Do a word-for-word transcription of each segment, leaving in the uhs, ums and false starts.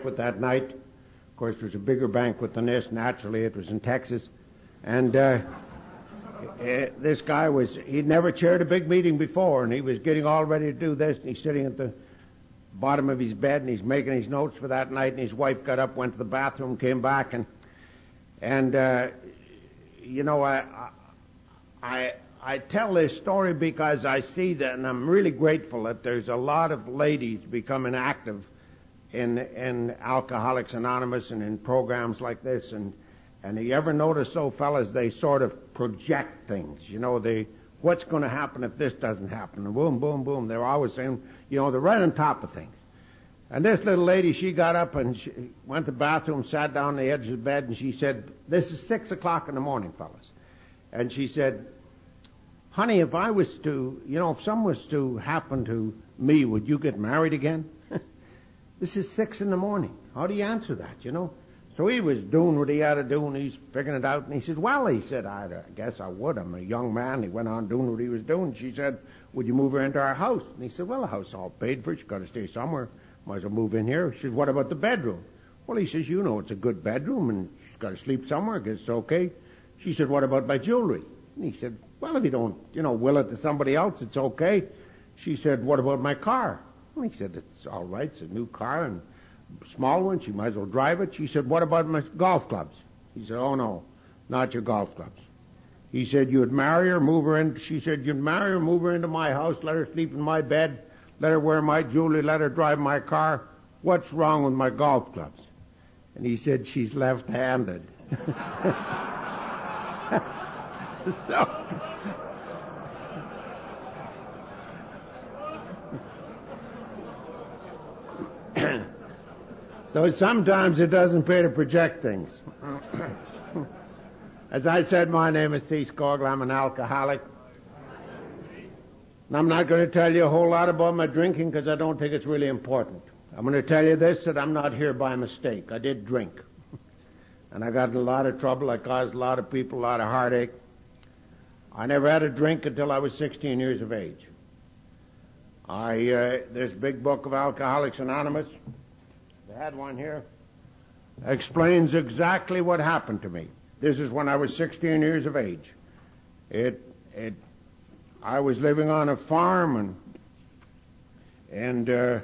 banquet that night. Of course, it was a bigger banquet than this. Naturally, it was in Texas. And uh, uh, this guy was, he'd never chaired a big meeting before, and he was getting all ready to do this, and he's sitting at the bottom of his bed, and he's making his notes for that night, and his wife got up, went to the bathroom, came back, and, and uh, you know, I, I, I tell this story because I see that, and I'm really grateful that there's a lot of ladies becoming active in, in Alcoholics Anonymous and in programs like this, and And you ever notice so, fellas, they sort of project things. You know, they, what's going to happen if this doesn't happen? And boom, boom, boom. They're always saying, you know, they're right on top of things. And this little lady, she got up and she went to the bathroom, sat down on the edge of the bed, and she said, this is six o'clock in the morning, fellas. And she said, honey, if I was to, you know, if something was to happen to me, would you get married again? This is six in the morning. How do you answer that, you know? So he was doing what he had to do, and he's figuring it out. And he said, well, he said, I guess I would. I'm a young man. He went on doing what he was doing. She said, would you move her into our house? And he said, well, the house is all paid for. She's got to stay somewhere. Might as well move in here. She said, what about the bedroom? Well, he says, you know, it's a good bedroom, and she's got to sleep somewhere. I guess it's okay. She said, what about my jewelry? And he said, well, if you don't, you know, will it to somebody else, it's okay. She said, what about my car? Well, he said, it's all right. It's a new car, and small one, she might as well drive it. She said, what about my golf clubs? He said, oh no, not your golf clubs. He said, you'd marry her, move her in. She said, you'd marry her, move her into my house, let her sleep in my bed, let her wear my jewelry, let her drive my car. What's wrong with my golf clubs? And he said, she's left-handed. so, So sometimes it doesn't pay to project things. As I said, my name is C. Scogel. I'm an alcoholic. And I'm not going to tell you a whole lot about my drinking because I don't think it's really important. I'm going to tell you this, that I'm not here by mistake. I did drink. And I got in a lot of trouble. I caused a lot of people a lot of heartache. I never had a drink until I was sixteen years of age. I, uh, this big book of Alcoholics Anonymous, I had one here, explains exactly what happened to me. This is when I was sixteen years of age. It, it, I was living on a farm, and, and uh,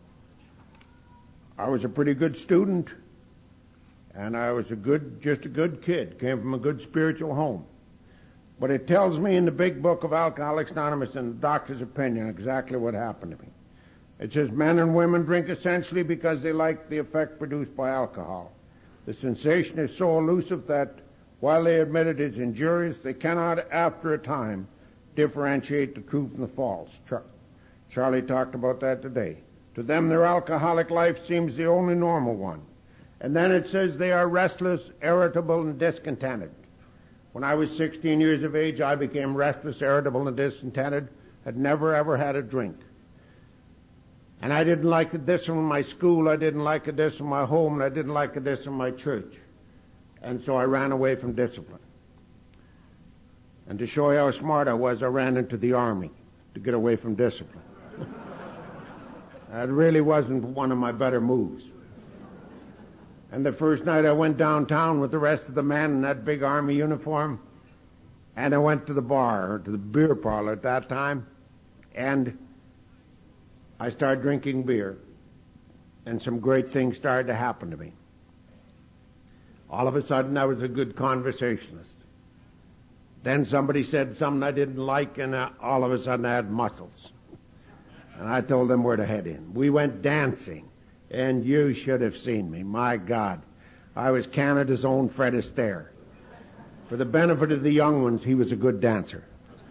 I was a pretty good student, and I was a good, just a good kid, came from a good spiritual home. But it tells me in the big book of Alcoholics Anonymous, in the doctor's opinion, exactly what happened to me. It says men and women drink essentially because they like the effect produced by alcohol. The sensation is so elusive that while they admit it is injurious, they cannot, after a time, differentiate the true from the false. Char- Charlie talked about that today. To them, their alcoholic life seems the only normal one. And then it says they are restless, irritable, and discontented. When I was sixteen years of age, I became restless, irritable, and discontented, had never, ever had a drink. And I didn't like this from my school, I didn't like this from my home, and I didn't like this from my church. And so I ran away from discipline. And to show you how smart I was, I ran into the army to get away from discipline. That really wasn't one of my better moves. And the first night I went downtown with the rest of the men in that big army uniform, and I went to the bar, or to the beer parlor at that time, and I started drinking beer, and some great things started to happen to me. All of a sudden, I was a good conversationalist. Then somebody said something I didn't like, and uh, all of a sudden I had muscles. And I told them where to head in. We went dancing, and you should have seen me. My God, I was Canada's own Fred Astaire. For the benefit of the young ones, he was a good dancer.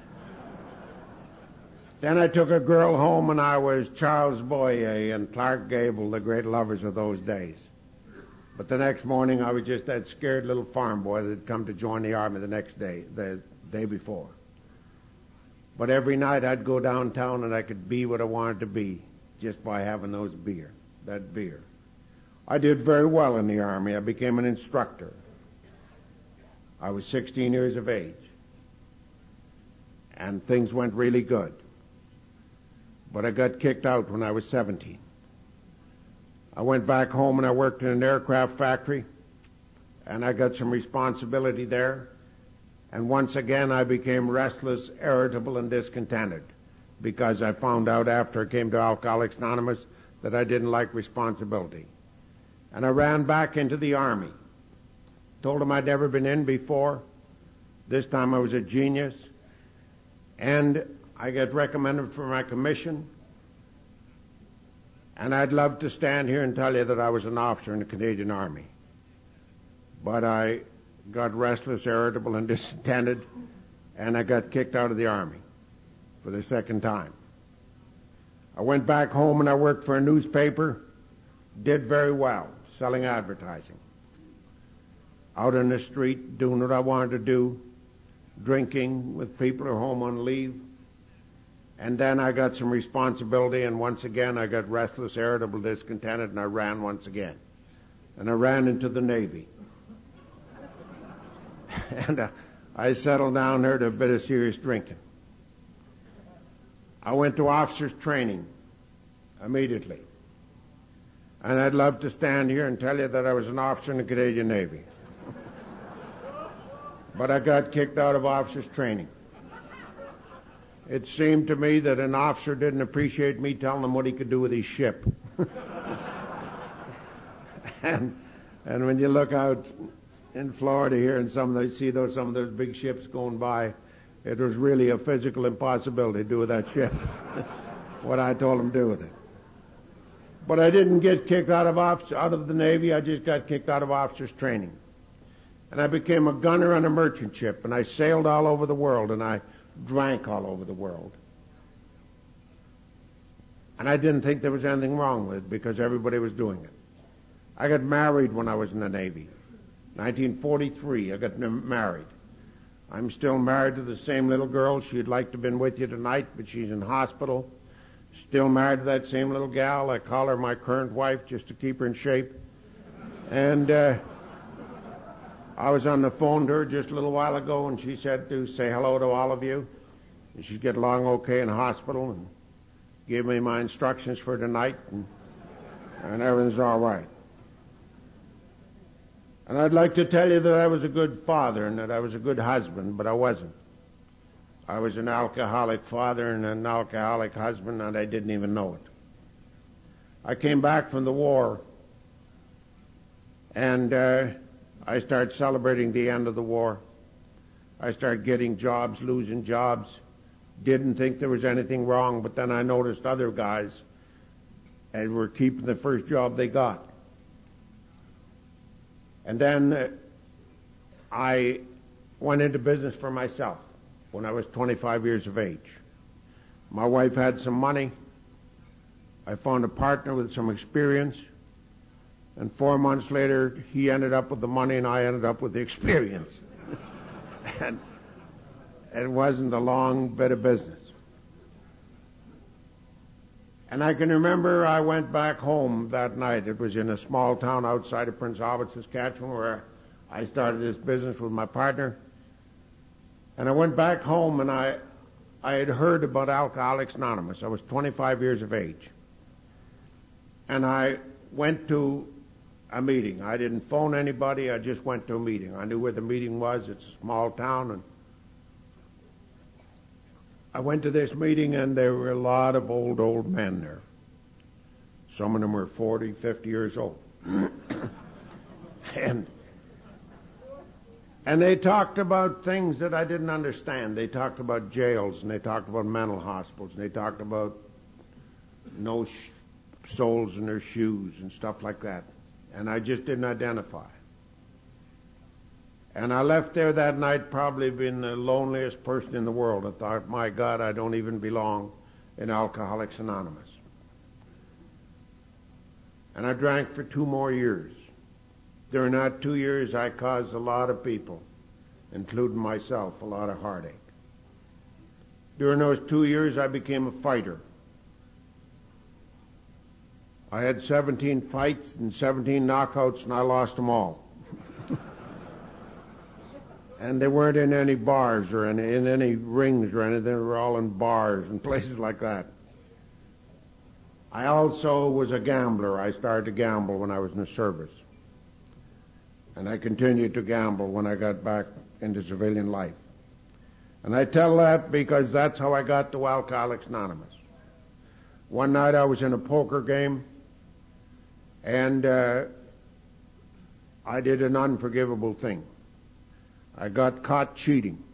Then I took a girl home, and I was Charles Boyer and Clark Gable, the great lovers of those days. But the next morning, I was just that scared little farm boy that had come to join the army the next day, the day before. But every night I'd go downtown, and I could be what I wanted to be just by having those beer, that beer. I did very well in the army. I became an instructor. I was sixteen years of age. And things went really good. But I got kicked out when I was seventeen. I went back home and I worked in an aircraft factory, and I got some responsibility there. And once again, I became restless, irritable, and discontented because I found out after I came to Alcoholics Anonymous that I didn't like responsibility. And I ran back into the Army. Told them I'd never been in before. This time I was a genius. And I got recommended for my commission. And I'd love to stand here and tell you that I was an officer in the Canadian Army. But I got restless, irritable, and discontented, and I got kicked out of the Army for the second time. I went back home and I worked for a newspaper, did very well, selling advertising. Out on the street, doing what I wanted to do, drinking with people who are home on leave. And then I got some responsibility, and once again I got restless, irritable, discontented, and I ran once again. And I ran into the Navy. and uh, I settled down there to a bit of serious drinking. I went to officers' training immediately. And I'd love to stand here and tell you that I was an officer in the Canadian Navy. But I got kicked out of officers' training. It seemed to me that an officer didn't appreciate me telling him what he could do with his ship. and and when you look out in Florida here and some of those, see those some of those big ships going by, it was really a physical impossibility to do with that ship what I told him to do with it. But I didn't get kicked out of officer, out of the Navy. I just got kicked out of officers' training. And I became a gunner on a merchant ship, and I sailed all over the world, and I drank all over the world. And I didn't think there was anything wrong with it because everybody was doing it. I got married when I was in the Navy. nineteen forty-three, I got married. I'm still married to the same little girl. She'd like to have been with you tonight, but she's in hospital. Still married to that same little gal. I call her my current wife just to keep her in shape. And uh, I was on the phone to her just a little while ago, and she said to say hello to all of you. And she's getting along okay in the hospital, and gave me my instructions for tonight, and, and everything's all right. And I'd like to tell you that I was a good father and that I was a good husband, but I wasn't. I was an alcoholic father and an alcoholic husband, and I didn't even know it. I came back from the war, and uh, I started celebrating the end of the war. I started getting jobs, losing jobs. Didn't think there was anything wrong, but then I noticed other guys and were keeping the first job they got. And then uh, I went into business for myself when I was twenty-five years of age. My wife had some money. I found a partner with some experience. And four months later, he ended up with the money and I ended up with the experience. And it wasn't a long bit of business. And I can remember I went back home that night. It was in a small town outside of Prince Albert, Saskatchewan, where I started this business with my partner. And I went back home, and I, I had heard about Alcoholics Anonymous. I was twenty-five years of age. And I went to a meeting. I didn't phone anybody. I just went to a meeting. I knew where the meeting was. It's a small town, and I went to this meeting, and there were a lot of old, old men there. Some of them were forty, fifty years old. and and they talked about things that I didn't understand. They talked about jails, and they talked about mental hospitals, and they talked about no sh- soles in their shoes and stuff like that. And I just didn't identify. And I left there that night probably being the loneliest person in the world. I thought, my God, I don't even belong in Alcoholics Anonymous. And I drank for two more years. During that two years, I caused a lot of people, including myself, a lot of heartache. During those two years, I became a fighter. I had seventeen fights and seventeen knockouts, and I lost them all. And they weren't in any bars or in, in any rings or anything. They were all in bars and places like that. I also was a gambler. I started to gamble when I was in the service. And I continued to gamble when I got back into civilian life. And I tell that because that's how I got to Alcoholics Anonymous. One night I was in a poker game, and uh, I did an unforgivable thing. I got caught cheating.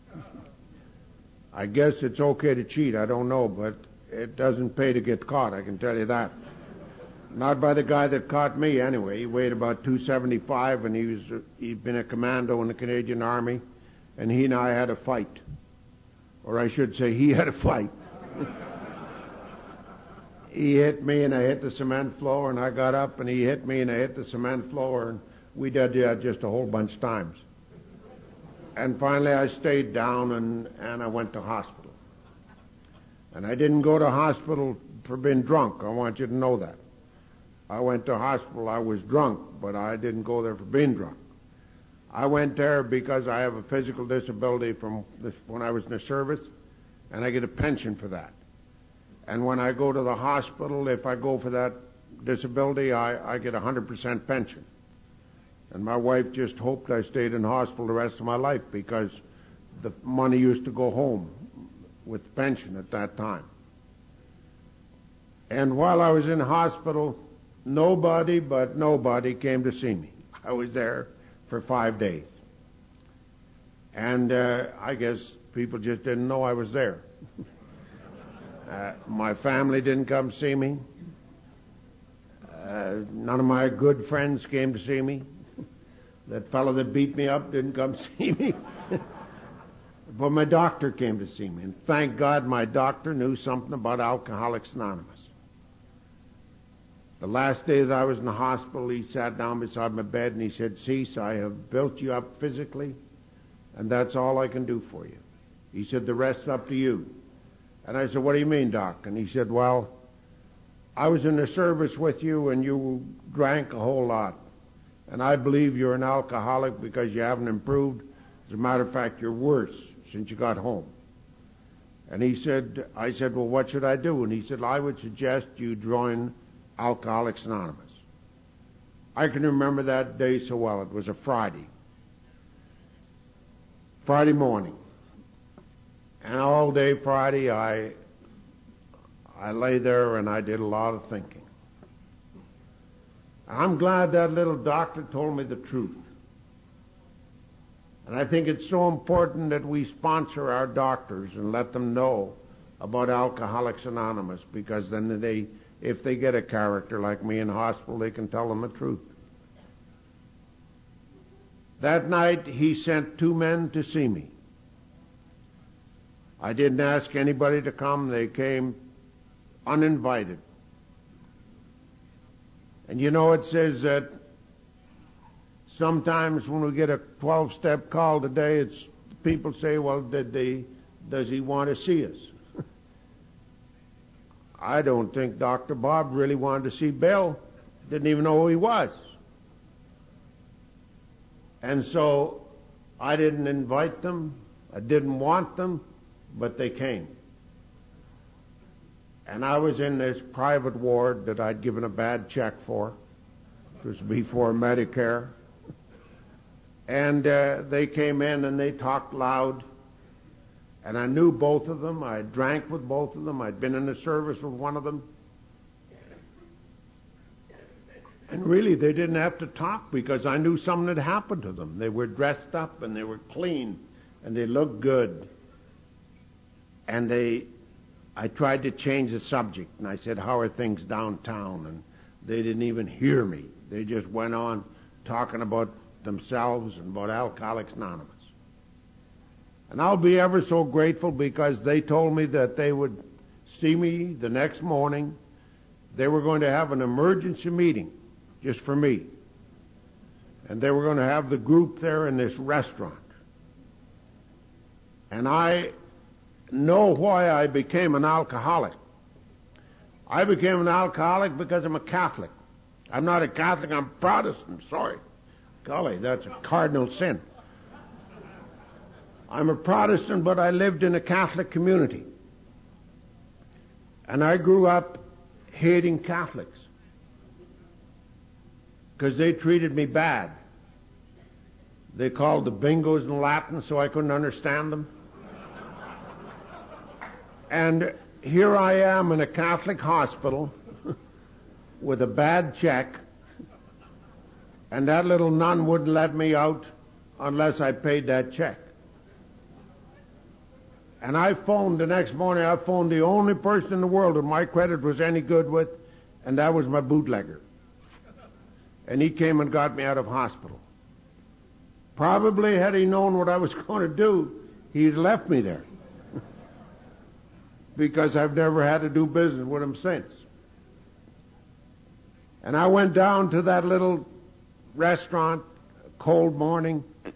I guess it's okay to cheat, I don't know, but it doesn't pay to get caught, I can tell you that. Not by the guy that caught me, anyway. He weighed about two seventy-five, and he was, he'd been a commando in the Canadian Army, and he and I had a fight. Or I should say, he had a fight. He hit me, and I hit the cement floor, and I got up, and he hit me, and I hit the cement floor, and we did that just a whole bunch of times. And finally I stayed down, and, and I went to hospital. And I didn't go to hospital for being drunk. I want you to know that. I went to hospital, I was drunk, but I didn't go there for being drunk. I went there because I have a physical disability from this, when I was in the service, and I get a pension for that. And when I go to the hospital, if I go for that disability, I, I get a one hundred percent pension. And my wife just hoped I stayed in hospital the rest of my life because the money used to go home with the pension at that time. And while I was in hospital, nobody but nobody came to see me. I was there for five days. And uh, I guess people just didn't know I was there. uh, my family didn't come see me. Uh, none of my good friends came to see me. That fellow that beat me up didn't come see me. But my doctor came to see me. And thank God my doctor knew something about Alcoholics Anonymous. The last day that I was in the hospital, he sat down beside my bed and he said, "Cease, I have built you up physically, and that's all I can do for you." He said, "The rest's up to you." And I said, "What do you mean, Doc?" And he said, "Well, I was in the service with you and you drank a whole lot. And I believe you're an alcoholic because you haven't improved. As a matter of fact, you're worse since you got home." And he said, I said, "Well, what should I do?" And he said, "I would suggest you join Alcoholics Anonymous." I can remember that day so well. It was a Friday. Friday morning. And all day Friday, I, I lay there and I did a lot of thinking. I'm glad that little doctor told me the truth. And I think it's so important that we sponsor our doctors and let them know about Alcoholics Anonymous, because then they, if they get a character like me in hospital, they can tell them the truth. That night, he sent two men to see me. I didn't ask anybody to come. They came uninvited. And you know, it says that sometimes when we get a twelve-step call today, it's people say, "Well, did they, does he want to see us?" I don't think Doctor Bob really wanted to see Bill. Didn't even know who he was. And so I didn't invite them. I didn't want them, but they came. And I was in this private ward that I'd given a bad check for. It was before Medicare. And uh, they came in and they talked loud. And I knew both of them. I drank with both of them. I'd been in the service with one of them. And really, they didn't have to talk because I knew something had happened to them. They were dressed up and they were clean and they looked good. And they... I tried to change the subject, and I said, "How are things downtown?" And they didn't even hear me. They just went on talking about themselves and about Alcoholics Anonymous. And I'll be ever so grateful because they told me that they would see me the next morning. They were going to have an emergency meeting just for me. And they were going to have the group there in this restaurant. And I know why I became an alcoholic. I became an alcoholic because I'm a Catholic. I'm not a Catholic, I'm Protestant, sorry. Golly, that's a cardinal sin. I'm a Protestant, but I lived in a Catholic community. And I grew up hating Catholics because they treated me bad. They called the bingos in Latin so I couldn't understand them. And here I am in a Catholic hospital with a bad check, and that little nun wouldn't let me out unless I paid that check. And I phoned the next morning, I phoned the only person in the world that my credit was any good with, and that was my bootlegger. And he came and got me out of hospital. Probably had he known what I was going to do, he'd left me there. Because I've never had to do business with him since. And I went down to that little restaurant, cold morning. It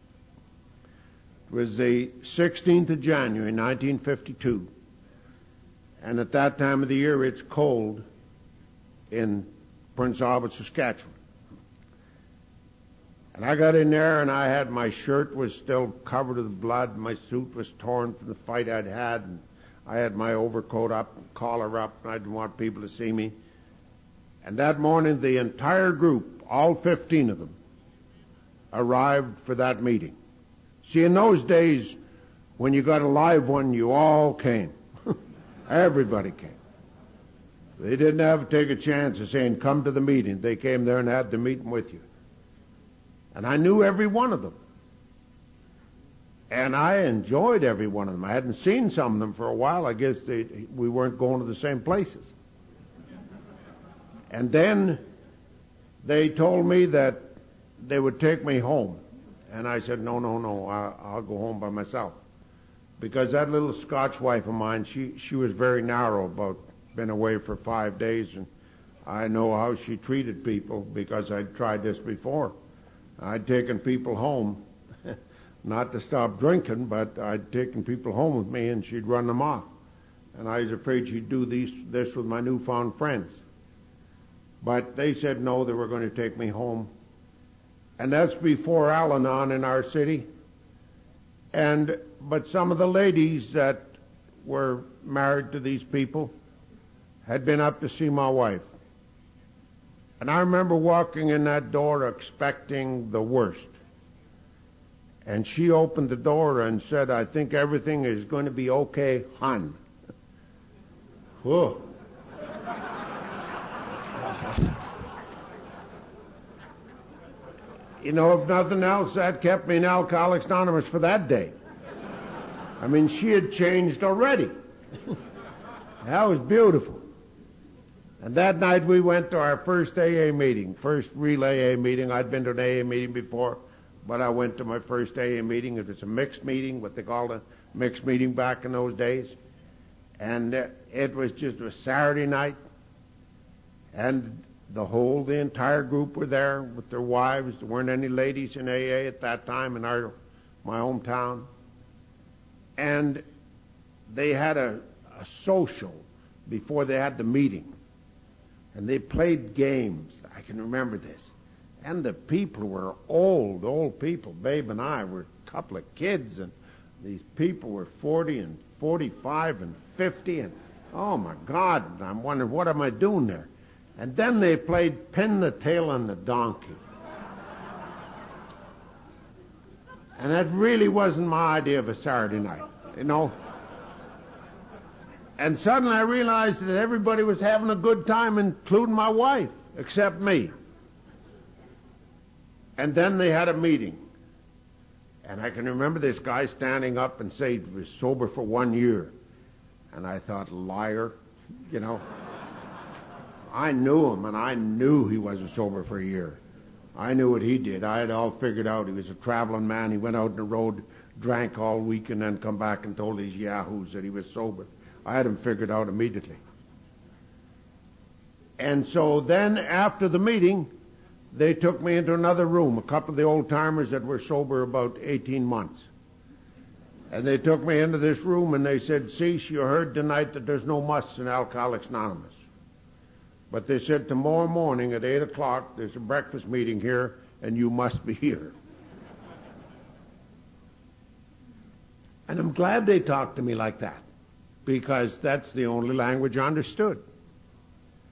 was the sixteenth of January, nineteen fifty-two. And at that time of the year, it's cold in Prince Albert, Saskatchewan. And I got in there, and I had my shirt was still covered with blood. My suit was torn from the fight I'd had. And I had my overcoat up, collar up, and I didn't want people to see me. And that morning, the entire group, all fifteen of them, arrived for that meeting. See, in those days, when you got a live one, you all came. Everybody came. They didn't have to take a chance of saying, come to the meeting. They came there and had the meeting with you. And I knew every one of them. And I enjoyed every one of them. I hadn't seen some of them for a while. I guess they, we weren't going to the same places. And then they told me that they would take me home. And I said, no, no, no, I, I'll go home by myself. Because that little Scotch wife of mine, she, she was very narrow about being away for five days. And I know how she treated people because I'd tried this before. I'd taken people home. Not to stop drinking, but I'd taken people home with me and she'd run them off. And I was afraid she'd do these, this with my newfound friends. But they said no, they were going to take me home. And that's before Al-Anon in our city. And, but some of the ladies that were married to these people had been up to see my wife. And I remember walking in that door expecting the worst. And she opened the door and said, I think everything is going to be okay, hon. Whoa. You know, if nothing else, that kept me in Alcoholics Anonymous for that day. I mean, she had changed already. That was beautiful. And that night we went to our first A A meeting, first real A A meeting. I'd been to an A A meeting before. But I went to my first A A meeting. It was a mixed meeting, what they called a mixed meeting back in those days. And uh, it was just a Saturday night. And the whole, the entire group were there with their wives. There weren't any ladies in A A at that time in our, my hometown. And they had a, a social before they had the meeting. And they played games. I can remember this. And the people were old, old people. Babe and I were a couple of kids, and these people were forty and forty-five and fifty, and oh my God, and I'm wondering, what am I doing there? And then they played Pin the Tail on the Donkey. And that really wasn't my idea of a Saturday night, you know. And suddenly I realized that everybody was having a good time, including my wife, except me. And then they had a meeting. And I can remember this guy standing up and say he was sober for one year. And I thought, liar, you know. I knew him, and I knew he wasn't sober for a year. I knew what he did. I had all figured out. He was a traveling man. He went out on the road, drank all week, and then come back and told these yahoos that he was sober. I had him figured out immediately. And so then after the meeting, they took me into another room, a couple of the old-timers that were sober about eighteen months. And they took me into this room and they said, Cease, you heard tonight that there's no musts in Alcoholics Anonymous. But they said tomorrow morning at eight o'clock, there's a breakfast meeting here and you must be here. And I'm glad they talked to me like that, because that's the only language I understood.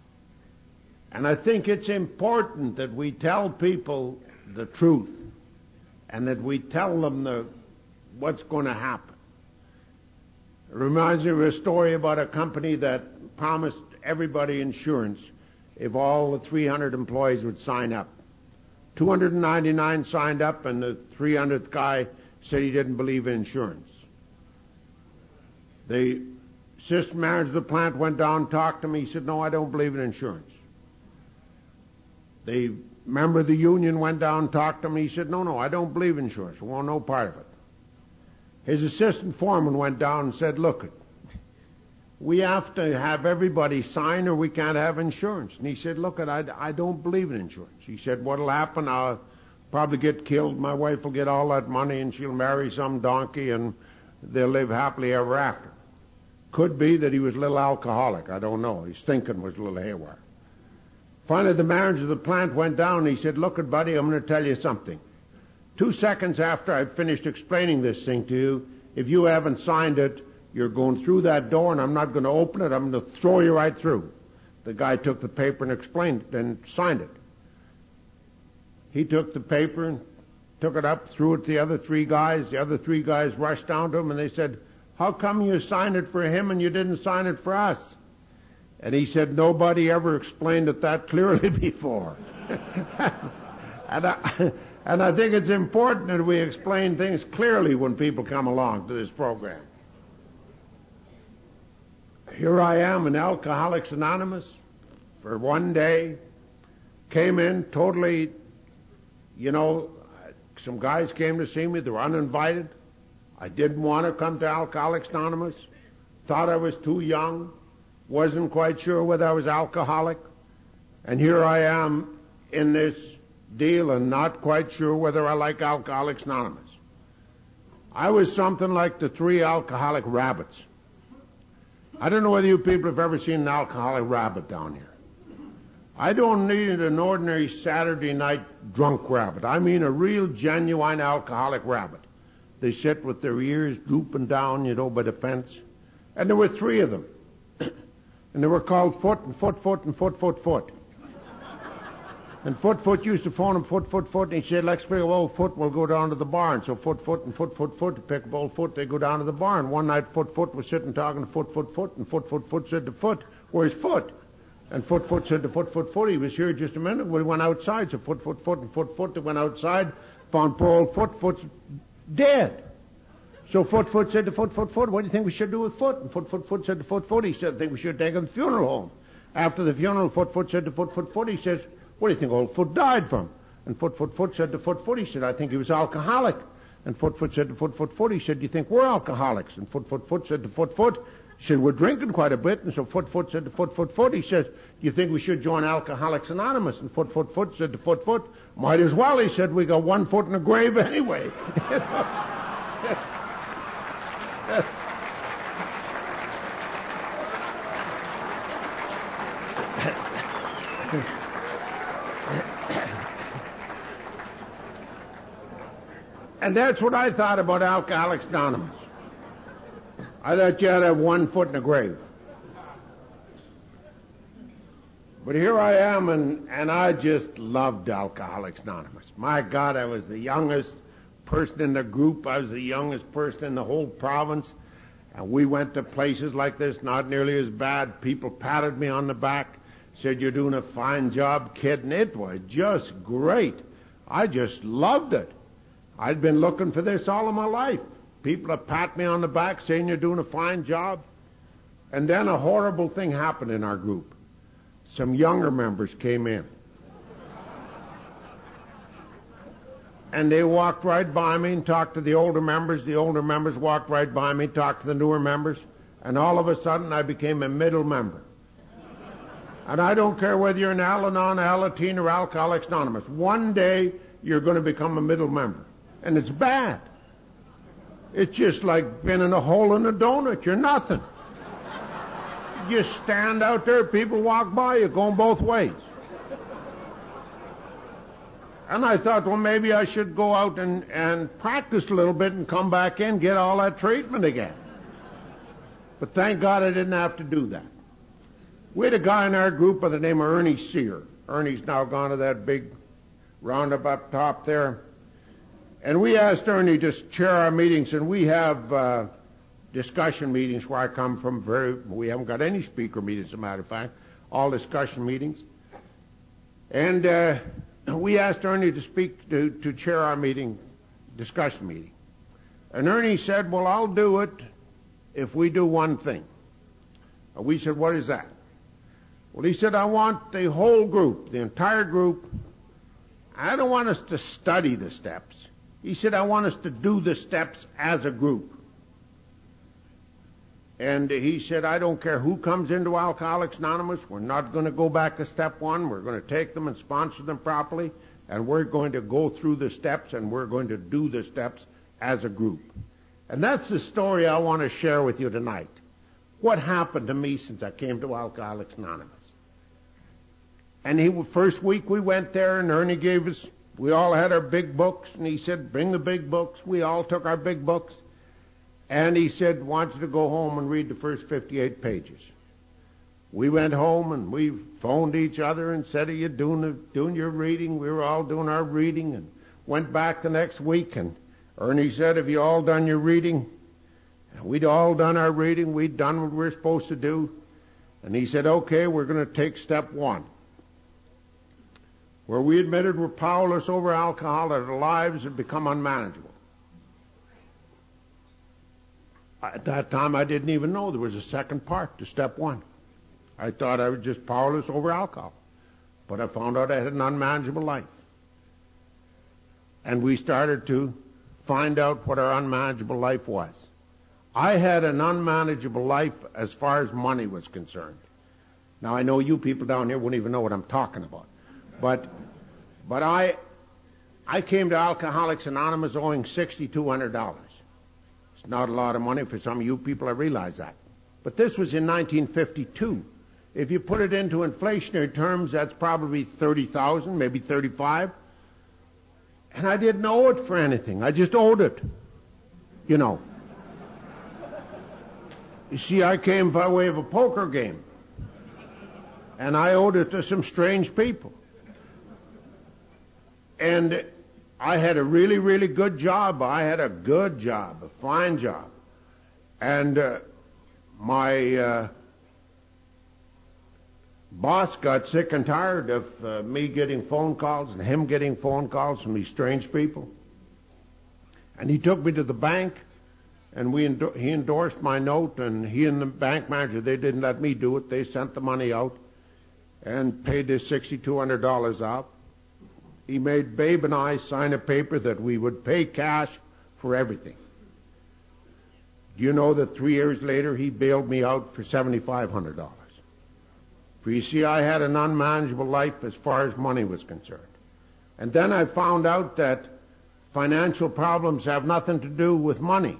And I think it's important that we tell people the truth and that we tell them the, what's going to happen. It reminds me of a story about a company that promised everybody insurance if all the three hundred employees would sign up. two hundred ninety-nine signed up, and the three hundredth guy said he didn't believe in insurance. The assistant manager of the plant went down and talked to him. He said, no, I don't believe in insurance. The member of the union went down and talked to him. He said, no, no, I don't believe in insurance. I want no part of it. His assistant foreman went down and said, look, we have to have everybody sign or we can't have insurance. And he said, look, I, I don't believe in insurance. He said, what'll happen? I'll probably get killed. My wife will get all that money and she'll marry some donkey and they'll live happily ever after. Could be that he was a little alcoholic. I don't know. His thinking was a little haywire. Finally, the manager of the plant went down and he said, look, buddy, I'm going to tell you something. Two seconds after I finished explaining this thing to you, if you haven't signed it, you're going through that door and I'm not going to open it. I'm going to throw you right through. The guy took the paper and explained it and signed it. He took the paper and took it up, threw it to the other three guys. The other three guys rushed down to him and they said, how come you signed it for him and you didn't sign it for us? And he said, nobody ever explained it that clearly before. and, I, and I think it's important that we explain things clearly when people come along to this program. Here I am in Alcoholics Anonymous for one day. Came in totally, you know, some guys came to see me. They were uninvited. I didn't want to come to Alcoholics Anonymous. Thought I was too young. Wasn't quite sure whether I was alcoholic. And here I am in this deal and not quite sure whether I like Alcoholics Anonymous. I was something like the three alcoholic rabbits. I don't know whether you people have ever seen an alcoholic rabbit down here. I don't need an ordinary Saturday night drunk rabbit. I mean a real genuine alcoholic rabbit. They sit with their ears drooping down, you know, by the fence. And there were three of them. And they were called Foot and Foot, Foot and Foot, Foot, Foot. And Foot, Foot used to phone him Foot, Foot, Foot, and he said, let's pick up old Foot, we'll go down to the barn. So Foot, Foot and Foot, Foot, Foot, pick up old Foot, they go down to the barn. One night Foot, Foot was sitting talking to Foot, Foot, Foot, and Foot, Foot, Foot said to Foot, where's Foot? And Foot, Foot said to Foot, Foot, Foot, he was here just a minute. We went outside. So Foot, Foot, Foot, and Foot, Foot, they went outside, found poor old Foot, Foot's dead. So Foot, Foot said to Foot, Foot, Foot, what do you think we should do with Foot? And Foot, Foot, Foot said to Foot, Foot, he said, I think we should take him to the funeral home. After the funeral, Foot, Foot said to Foot, Foot, Foot, he says, what do you think old Foot died from? And Foot, Foot, Foot said to Foot, Foot, he said, I think he was alcoholic. And Foot, Foot said to Foot, Foot, Foot, he said, do you think we're alcoholics? And Foot, Foot, Foot said to Foot, Foot, he said, we're drinking quite a bit. And so Foot, Foot said to Foot, Foot, Foot, he says, do you think we should join Alcoholics Anonymous? And Foot, Foot, Foot said to Foot, Foot, might as well. He said, we got one foot in the grave anyway. And that's what I thought about Alcoholics Anonymous. I thought you had to have one foot in the grave. But here I am, and, and I just loved Alcoholics Anonymous. My God, I was the youngest person in the group. I was the youngest person in the whole province. And we went to places like this, not nearly as bad. People patted me on the back, said, you're doing a fine job, kid. And it was just great. I just loved it. I'd been looking for this all of my life. People would pat me on the back saying you're doing a fine job. And then a horrible thing happened in our group. Some younger members came in. And they walked right by me and talked to the older members. The older members walked right by me, talked to the newer members. And all of a sudden I became a middle member. And I don't care whether you're an Al-Anon, Alateen, or Alcoholics Anonymous. One day you're going to become a middle member. And it's bad. It's just like being in a hole in a donut. You're nothing. You just stand out there, people walk by, you're going both ways. And I thought, well, maybe I should go out and, and practice a little bit and come back in, get all that treatment again. But thank God I didn't have to do that. We had a guy in our group by the name of Ernie Sear. Ernie's now gone to that big roundup up top there. And we asked Ernie to chair our meetings, and we have uh, discussion meetings where I come from. Very, we haven't got any speaker meetings, as a matter of fact, all discussion meetings. And uh, we asked Ernie to speak, to, to chair our meeting, discussion meeting. And Ernie said, well, I'll do it if we do one thing. And we said, what is that? Well, he said, I want the whole group, the entire group. I don't want us to study the steps. He said, I want us to do the steps as a group. And he said, I don't care who comes into Alcoholics Anonymous. We're not going to go back to step one. We're going to take them and sponsor them properly. And we're going to go through the steps, and we're going to do the steps as a group. And that's the story I want to share with you tonight. What happened to me since I came to Alcoholics Anonymous? And he, first week we went there, and Ernie gave us, we all had our big books, and he said, bring the big books. We all took our big books. And he said, want you to go home and read the first fifty-eight pages. We went home, and we phoned each other and said, are you doing, the, doing your reading? We were all doing our reading, and went back the next week, and Ernie said, have you all done your reading? And we'd all done our reading. We'd done what we were supposed to do. And he said, okay, we're going to take step one, where we admitted we're powerless over alcohol, that our lives had become unmanageable. At that time, I didn't even know there was a second part to step one. I thought I was just powerless over alcohol. But I found out I had an unmanageable life. And we started to find out what our unmanageable life was. I had an unmanageable life as far as money was concerned. Now, I know you people down here wouldn't even know what I'm talking about. But but I I came to Alcoholics Anonymous owing six thousand two hundred dollars. It's not a lot of money for some of you people, I realize that. But this was in nineteen fifty-two. If you put it into inflationary terms, that's probably thirty thousand, maybe thirty-five. And I didn't owe it for anything. I just owed it. You know. You see, I came by way of a poker game. And I owed it to some strange people. And I had a really, really good job. I had a good job, a fine job. And uh, my uh, boss got sick and tired of uh, me getting phone calls and him getting phone calls from these strange people. And he took me to the bank, and we endo- he endorsed my note, and he and the bank manager, they didn't let me do it. They sent the money out and paid this six thousand two hundred dollars out. He made Babe and I sign a paper that we would pay cash for everything. Do you know that three years later he bailed me out for seven thousand five hundred dollars? For you see, I had an unmanageable life as far as money was concerned. And then I found out that financial problems have nothing to do with money.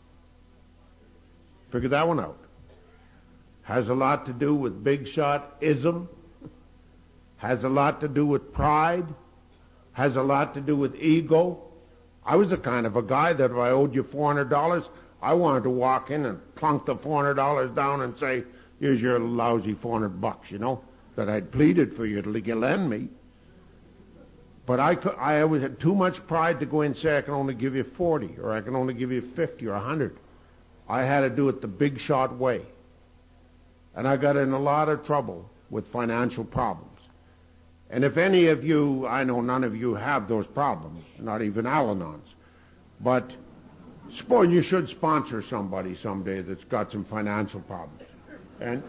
Figure that one out. Has a lot to do with big shot-ism. Has a lot to do with pride. Has a lot to do with ego. I was the kind of a guy that if I owed you four hundred dollars, I wanted to walk in and plunk the four hundred dollars down and say, here's your lousy four hundred bucks, you know, that I'd pleaded for you to lend me. But I, could, I always had too much pride to go in and say, I can only give you forty, or I can only give you fifty or one hundred. I had to do it the big shot way. And I got in a lot of trouble with financial problems. And if any of you, I know none of you have those problems, not even Al-Anons, but suppose you should sponsor somebody someday that's got some financial problems. And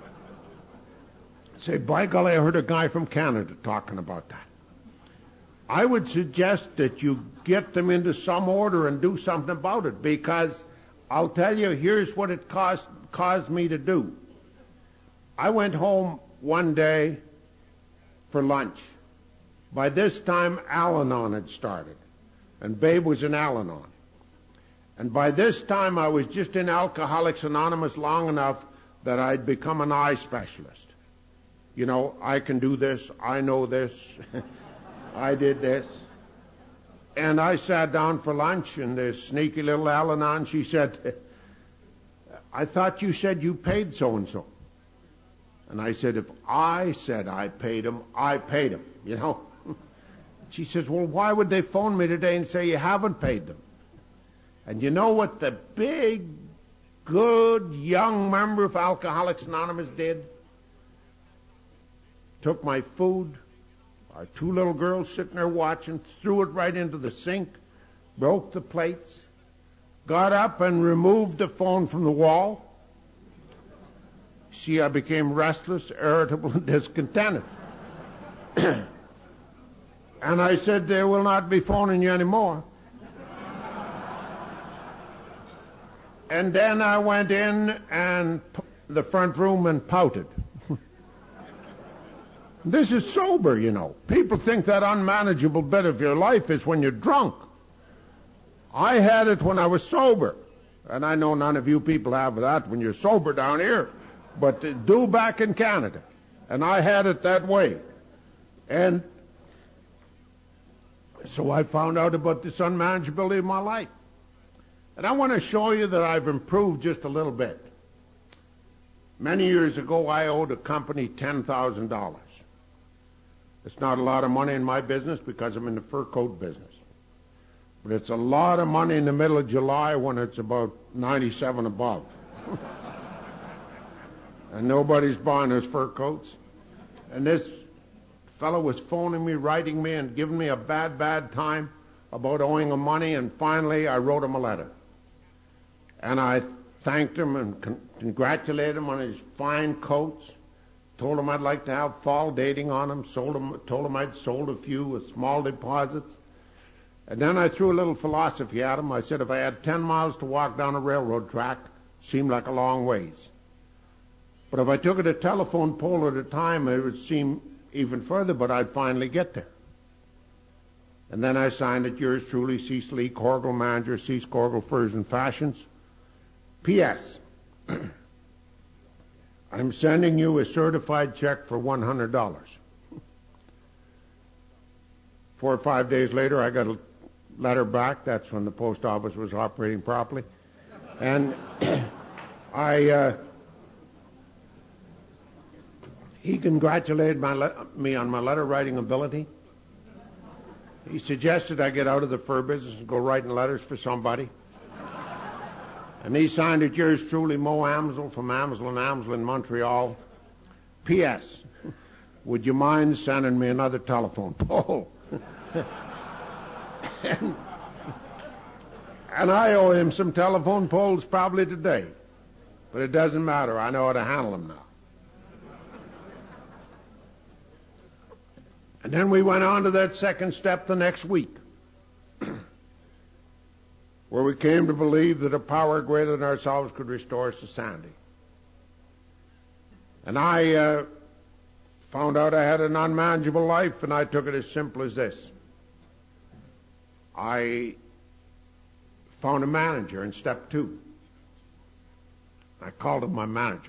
say, by golly, I heard a guy from Canada talking about that. I would suggest that you get them into some order and do something about it, because I'll tell you, here's what it caused, caused me to do. I went home one day for lunch. By this time, Al-Anon had started, and Babe was in Al-Anon. And by this time, I was just in Alcoholics Anonymous long enough that I'd become an eye specialist. You know, I can do this, I know this, I did this. And I sat down for lunch, and this sneaky little Al-Anon, she said, I thought you said you paid so-and-so. And I said, if I said I paid him, I paid him, you know. She says, well, why would they phone me today and say you haven't paid them? And you know what the big, good, young member of Alcoholics Anonymous did? Took my food, our two little girls sitting there watching, threw it right into the sink, broke the plates, got up and removed the phone from the wall. See, I became restless, irritable, and discontented. And I said, they will not be phoning you anymore. And then I went in and p- the front room and pouted. This is sober, you know. People think that unmanageable bit of your life is when you're drunk. I had it when I was sober. And I know none of you people have that when you're sober down here. But uh, do back in Canada. And I had it that way. And so I found out about this unmanageability of my life. And I want to show you that I've improved just a little bit. Many years ago, I owed a company ten thousand dollars. It's not a lot of money in my business because I'm in the fur coat business. But it's a lot of money in the middle of July when it's about ninety-seven above. And nobody's buying those fur coats. And this fellow was phoning me, writing me, and giving me a bad, bad time about owing him money. And finally, I wrote him a letter. And I thanked him and con- congratulated him on his fine coats. Told him I'd like to have fall dating on them. Sold him, told him I'd sold a few with small deposits. And then I threw a little philosophy at him. I said if I had ten miles to walk down a railroad track, it seemed like a long ways. But if I took it a telephone pole at a time, it would seem even further, but I'd finally get there. And then I signed it, yours truly, Cecil E. Corgle, manager, Cease Corgle Furs and Fashions. P S I'm sending you a certified check for one hundred dollars. Four or five days later, I got a letter back. That's when the post office was operating properly. And I, uh, he congratulated my le- me on my letter writing ability. He suggested I get out of the fur business and go writing letters for somebody. And he signed it, yours truly, Mo Amsel from Amsel and Amsel in Montreal. P S Would you mind sending me another telephone pole? and, and I owe him some telephone poles probably today. But it doesn't matter. I know how to handle them now. And then we went on to that second step the next week, where we came to believe that a power greater than ourselves could restore us to sanity. And I uh, found out I had an unmanageable life, and I took it as simple as this. I found a manager in step two. I called him my manager.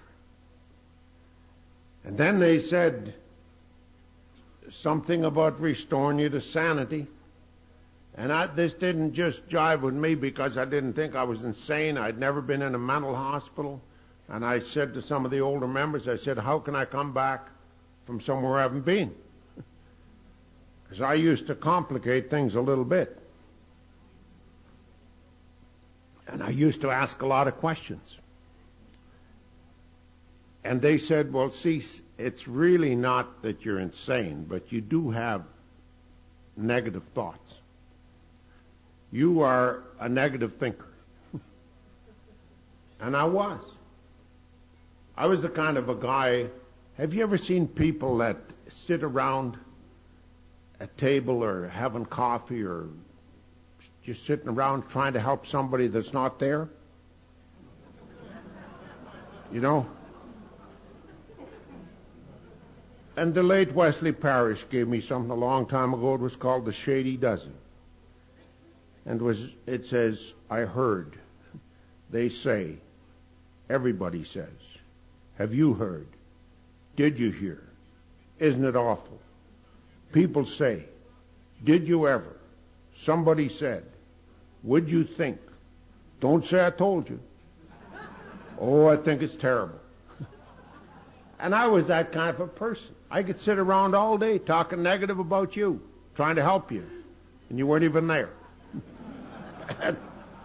And then they said something about restoring you to sanity. And I, this didn't just jive with me because I didn't think I was insane. I'd never been in a mental hospital. And I said to some of the older members, I said, how can I come back from somewhere I haven't been? Because I used to complicate things a little bit. And I used to ask a lot of questions. And they said, well, see, it's really not that you're insane, but you do have negative thoughts. You are a negative thinker. And I was. I was the kind of a guy, have you ever seen people that sit around a table or having coffee or just sitting around trying to help somebody that's not there? You know? And the late Wesley Parrish gave me something a long time ago. It was called The Shady Dozen. And was it says, I heard, they say, everybody says, have you heard? Did you hear? Isn't it awful? People say, did you ever? Somebody said, would you think? Don't say I told you. Oh, I think it's terrible. And I was that kind of a person. I could sit around all day talking negative about you, trying to help you, and you weren't even there. And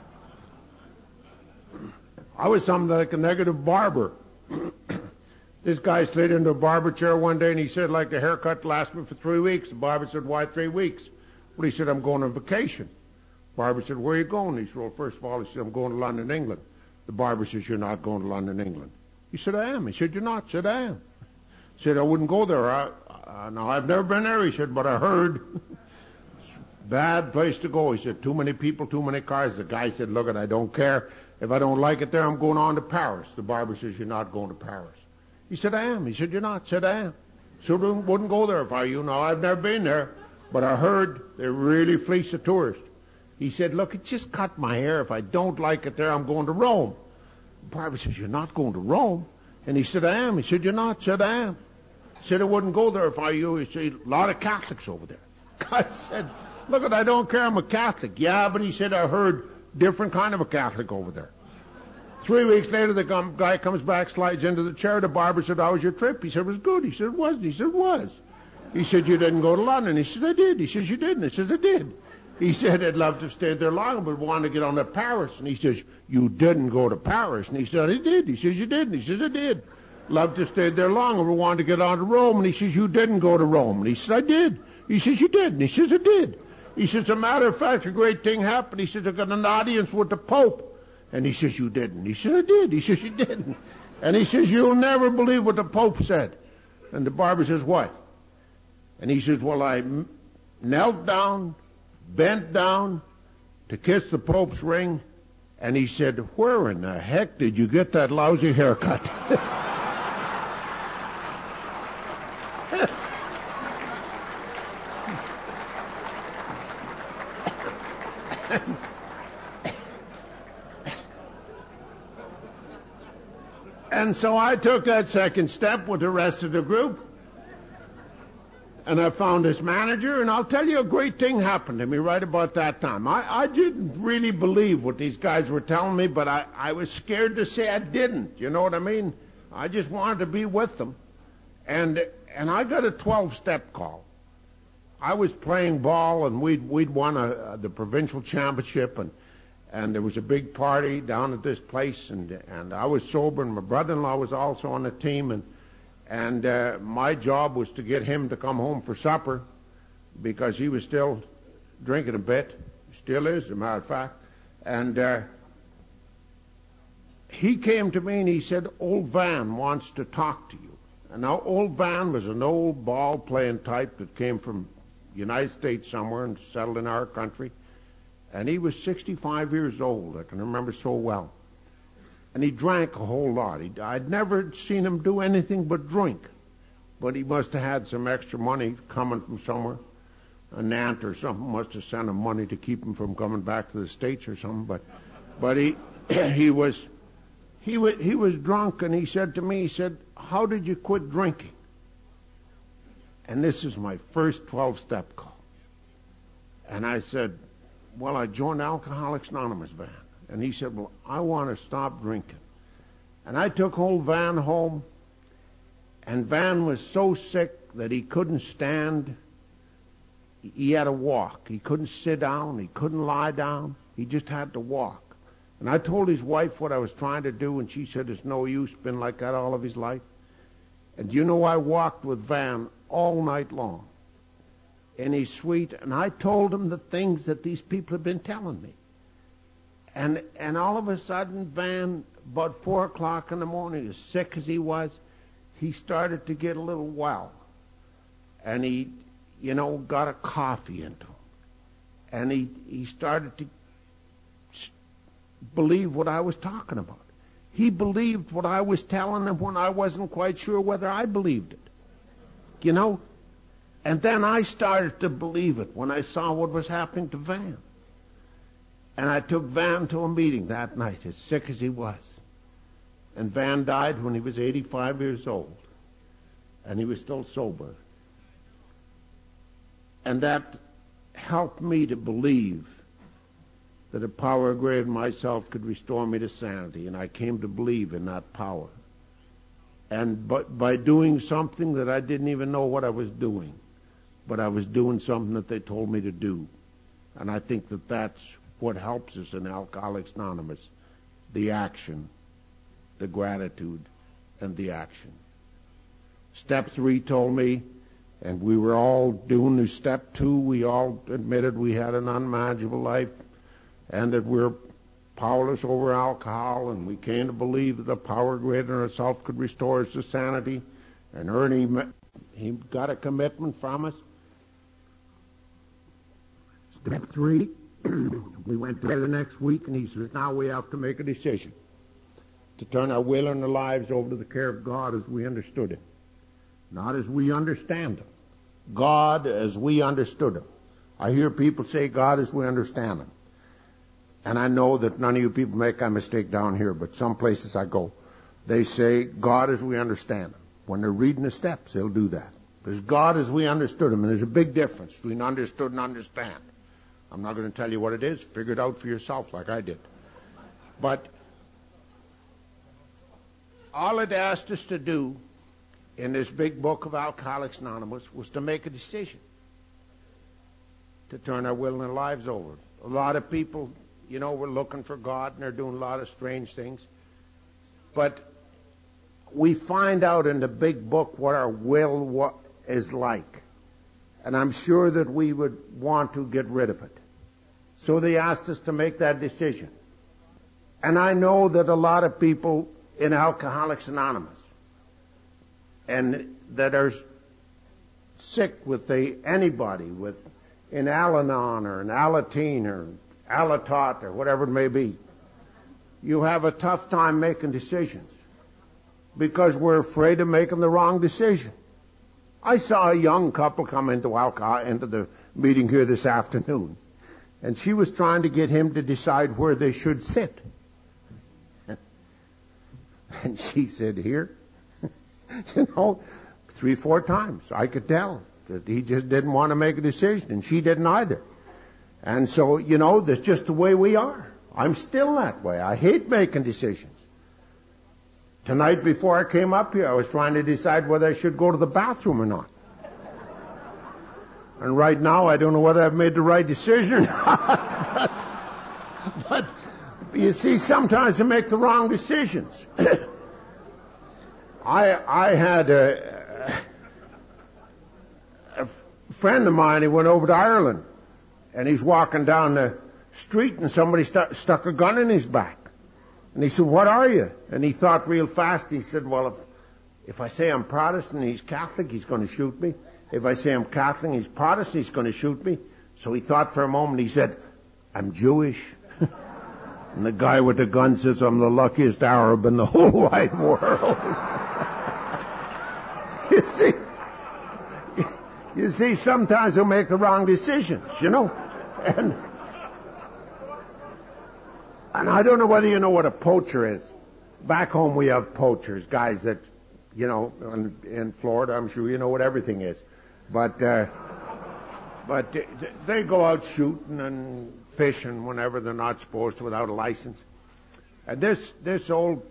I was something like a negative barber. This guy slid into a barber chair one day, and he said, like, the haircut lasts me for three weeks. The barber said, why three weeks? Well, he said, I'm going on vacation. Barber said, where are you going? He said, well, first of all, he said, I'm going to London, England. The barber says, you're not going to London, England. He said, I am. He said, you're not. He said, I am. He said, I wouldn't go there. I, uh, now, I've never been there. He said, but I heard. It's a bad place to go. He said, too many people, too many cars. The guy said, look, I don't care. If I don't like it there, I'm going on to Paris. The barber says, you're not going to Paris. He said, I am. He said, you're not. He said, I am. So I wouldn't go there if I were you. Now, I've never been there, but I heard they really fleece the tourists. He said, look, it just cut my hair. If I don't like it there, I'm going to Rome. The barber says, you're not going to Rome? And he said, I am. He said, you're not? He said, I am. He said, I wouldn't go there if I were you. He said, a lot of Catholics over there. I said, look, I don't care. I'm a Catholic. Yeah, but he said, I heard different kind of a Catholic over there. Three weeks later, the guy comes back, slides into the chair. The barber said, how was your trip? He said, it was good. He said, it wasn't. He said, it was. He said, you didn't go to London. He said, I did. He says, you didn't. He says, I did. He said, I'd love to have stayed there longer, but wanted to get on to Paris. And he says, you didn't go to Paris. And he said, I did. He says, you didn't. He says, I did. Love to have stayed there longer, but wanted to get on to Rome. And he says, you didn't go to Rome. And he says, I did. He says, you did. And he says, I did. He says, as a matter of fact, a great thing happened. He says, I got an audience with the Pope. And he says, you didn't. He says, I did. He says, you didn't. And he says, you'll never believe what the Pope said. And the barber says, what? And he says, well, I m- knelt down, bent down to kiss the Pope's ring. And he said, where in the heck did you get that lousy haircut? And so I took that second step with the rest of the group, and I found this manager, and I'll tell you, a great thing happened to me right about that time. I, I didn't really believe what these guys were telling me, but I, I was scared to say I didn't. You know what I mean? I just wanted to be with them. And and I got a twelve-step call. I was playing ball, and we'd, we'd won a, a, the provincial championship, and And there was a big party down at this place, and and I was sober, and my brother-in-law was also on the team, and and uh, my job was to get him to come home for supper because he was still drinking a bit, still is, as a matter of fact. And uh, he came to me and he said, "Old Van wants to talk to you." And now Old Van was an old ball-playing type that came from the United States somewhere and settled in our country. And he was sixty-five years old, I can remember so well. And he drank a whole lot. He, I'd never seen him do anything but drink. But he must have had some extra money coming from somewhere. An aunt or something must have sent him money to keep him from coming back to the States or something. But but he he was he was he was drunk, and he said to me, he said, "How did you quit drinking?" And this is my first twelve-step call. And I said, well, I joined Alcoholics Anonymous, Van. And he said, well, I want to stop drinking. And I took old Van home, and Van was so sick that he couldn't stand. He had to walk. He couldn't sit down. He couldn't lie down. He just had to walk. And I told his wife what I was trying to do, and she said, it's no use, been like that all of his life. And you know, I walked with Van all night long in his suite, and I told him the things that these people have been telling me. And and all of a sudden, Van, about four o'clock in the morning, as sick as he was, he started to get a little well. And he, you know, got a coffee into him. And he, he started to believe what I was talking about. He believed what I was telling him when I wasn't quite sure whether I believed it. You know? And then I started to believe it when I saw what was happening to Van. And I took Van to a meeting that night, as sick as he was. And Van died when he was eighty-five years old. And he was still sober. And that helped me to believe that a power greater than myself could restore me to sanity. And I came to believe in that power. And but by doing something that I didn't even know what I was doing, but I was doing something that they told me to do. And I think that that's what helps us in Alcoholics Anonymous, the action, the gratitude, and the action. Step three told me, and we were all doing the step two, we all admitted we had an unmanageable life and that we're powerless over alcohol, and we came to believe that the power greater than ourselves could restore us to sanity. And Ernie, he got a commitment from us. Step three, we went there the next week, and he says, now we have to make a decision to turn our will and our lives over to the care of God as we understood Him. Not as we understand Him. God as we understood Him. I hear people say God as we understand Him. And I know that none of you people make that mistake down here, but some places I go, they say God as we understand Him. When they're reading the steps, they'll do that. Because God as we understood Him, and there's a big difference between understood and understand. I'm not going to tell you what it is. Figure it out for yourself like I did. But all it asked us to do in this big book of Alcoholics Anonymous was to make a decision to turn our will and our lives over. A lot of people, you know, we're looking for God, and they're doing a lot of strange things. But we find out in the big book what our will is like. And I'm sure that we would want to get rid of it. So they asked us to make that decision. And I know that a lot of people in Alcoholics Anonymous and that are sick with the, anybody with in Al-Anon or an Alateen or Alatot or whatever it may be, you have a tough time making decisions because we're afraid of making the wrong decision. I saw a young couple come into alcohol, into the meeting here this afternoon, and she was trying to get him to decide where they should sit. And she said, here, you know, three, four times. I could tell that he just didn't want to make a decision, and she didn't either. And so, you know, that's just the way we are. I'm still that way. I hate making decisions. Tonight before I came up here, I was trying to decide whether I should go to the bathroom or not. And right now, I don't know whether I've made the right decision or not. but, but you see, sometimes you make the wrong decisions. I I had a, a friend of mine. He went over to Ireland, and he's walking down the street, and somebody stu- stuck a gun in his back. And he said, "What are you?" And he thought real fast. He said, "Well, if if I say I'm Protestant and he's Catholic, he's going to shoot me. If I say I'm Catholic and he's Protestant, he's going to shoot me." So he thought for a moment. He said, "I'm Jewish." And the guy with the gun says, "I'm the luckiest Arab in the whole wide world." You see, you see, sometimes you'll make the wrong decisions, you know. And, and I don't know whether you know what a poacher is. Back home we have poachers, guys that, you know, in, in Florida, I'm sure you know what everything is. But, uh, but they, they go out shooting and fishing whenever they're not supposed to without a license. And this, this old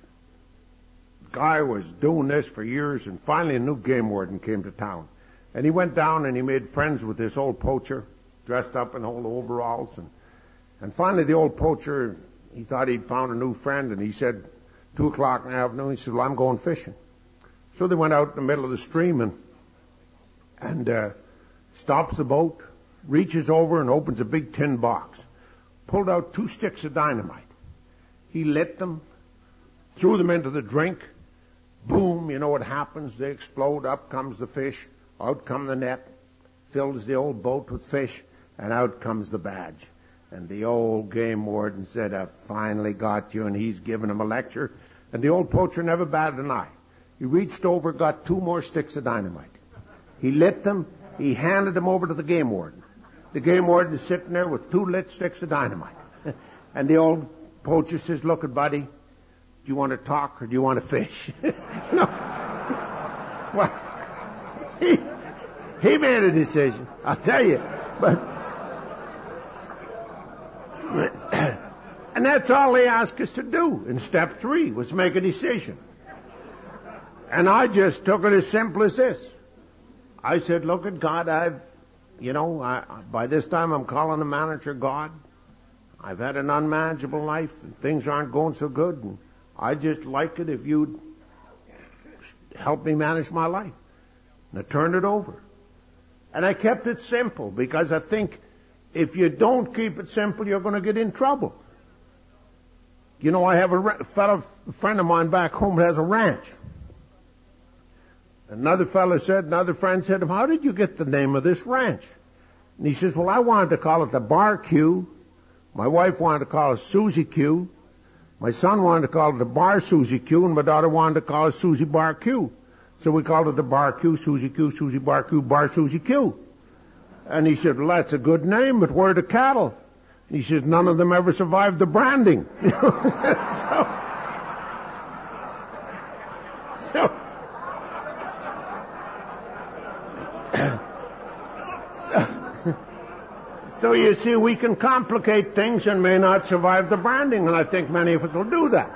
guy was doing this for years, and finally a new game warden came to town. And he went down and he made friends with this old poacher, dressed up in old overalls. And, and finally the old poacher, he thought he'd found a new friend, and he said, two o'clock in the afternoon, he said, "Well, I'm going fishing." So they went out in the middle of the stream and, and uh, stops the boat, reaches over and opens a big tin box, pulled out two sticks of dynamite. He lit them, threw them into the drink. Boom, you know what happens? They explode. Up comes the fish. Out come the net. Fills the old boat with fish. And out comes the badge. And the old game warden said, "I've finally got you." And he's giving him a lecture. And the old poacher never batted an eye. He reached over, got two more sticks of dynamite. He lit them. He handed them over to the game warden. The game warden is sitting there with two lit sticks of dynamite. And the old poacher says, "Look, buddy, do you want to talk or do you want to fish?" No. Well, he, he made a decision, I'll tell you. But and that's all they asked us to do in step three, was make a decision. And I just took it as simple as this. I said, look at God, I've, you know, I, by this time I'm calling the manager God. I've had an unmanageable life, and things aren't going so good, and I just like it if you'd help me manage my life. And I turned it over. And I kept it simple, because I think if you don't keep it simple, you're going to get in trouble. You know, I have a fellow, a friend of mine back home that has a ranch. Another fellow said, another friend said to him, how did you get the name of this ranch? And he says, well, I wanted to call it the Bar Q. My wife wanted to call it Susie Q. My son wanted to call it the Bar Susie Q, and my daughter wanted to call it Susie Bar Q. So we called it the Bar Q, Susie Q, Susie Bar Q, Bar Susie Q. And he said, well, that's a good name, but where are the cattle? And he says, none of them ever survived the branding. so, so, So you see, we can complicate things and may not survive the branding, and I think many of us will do that.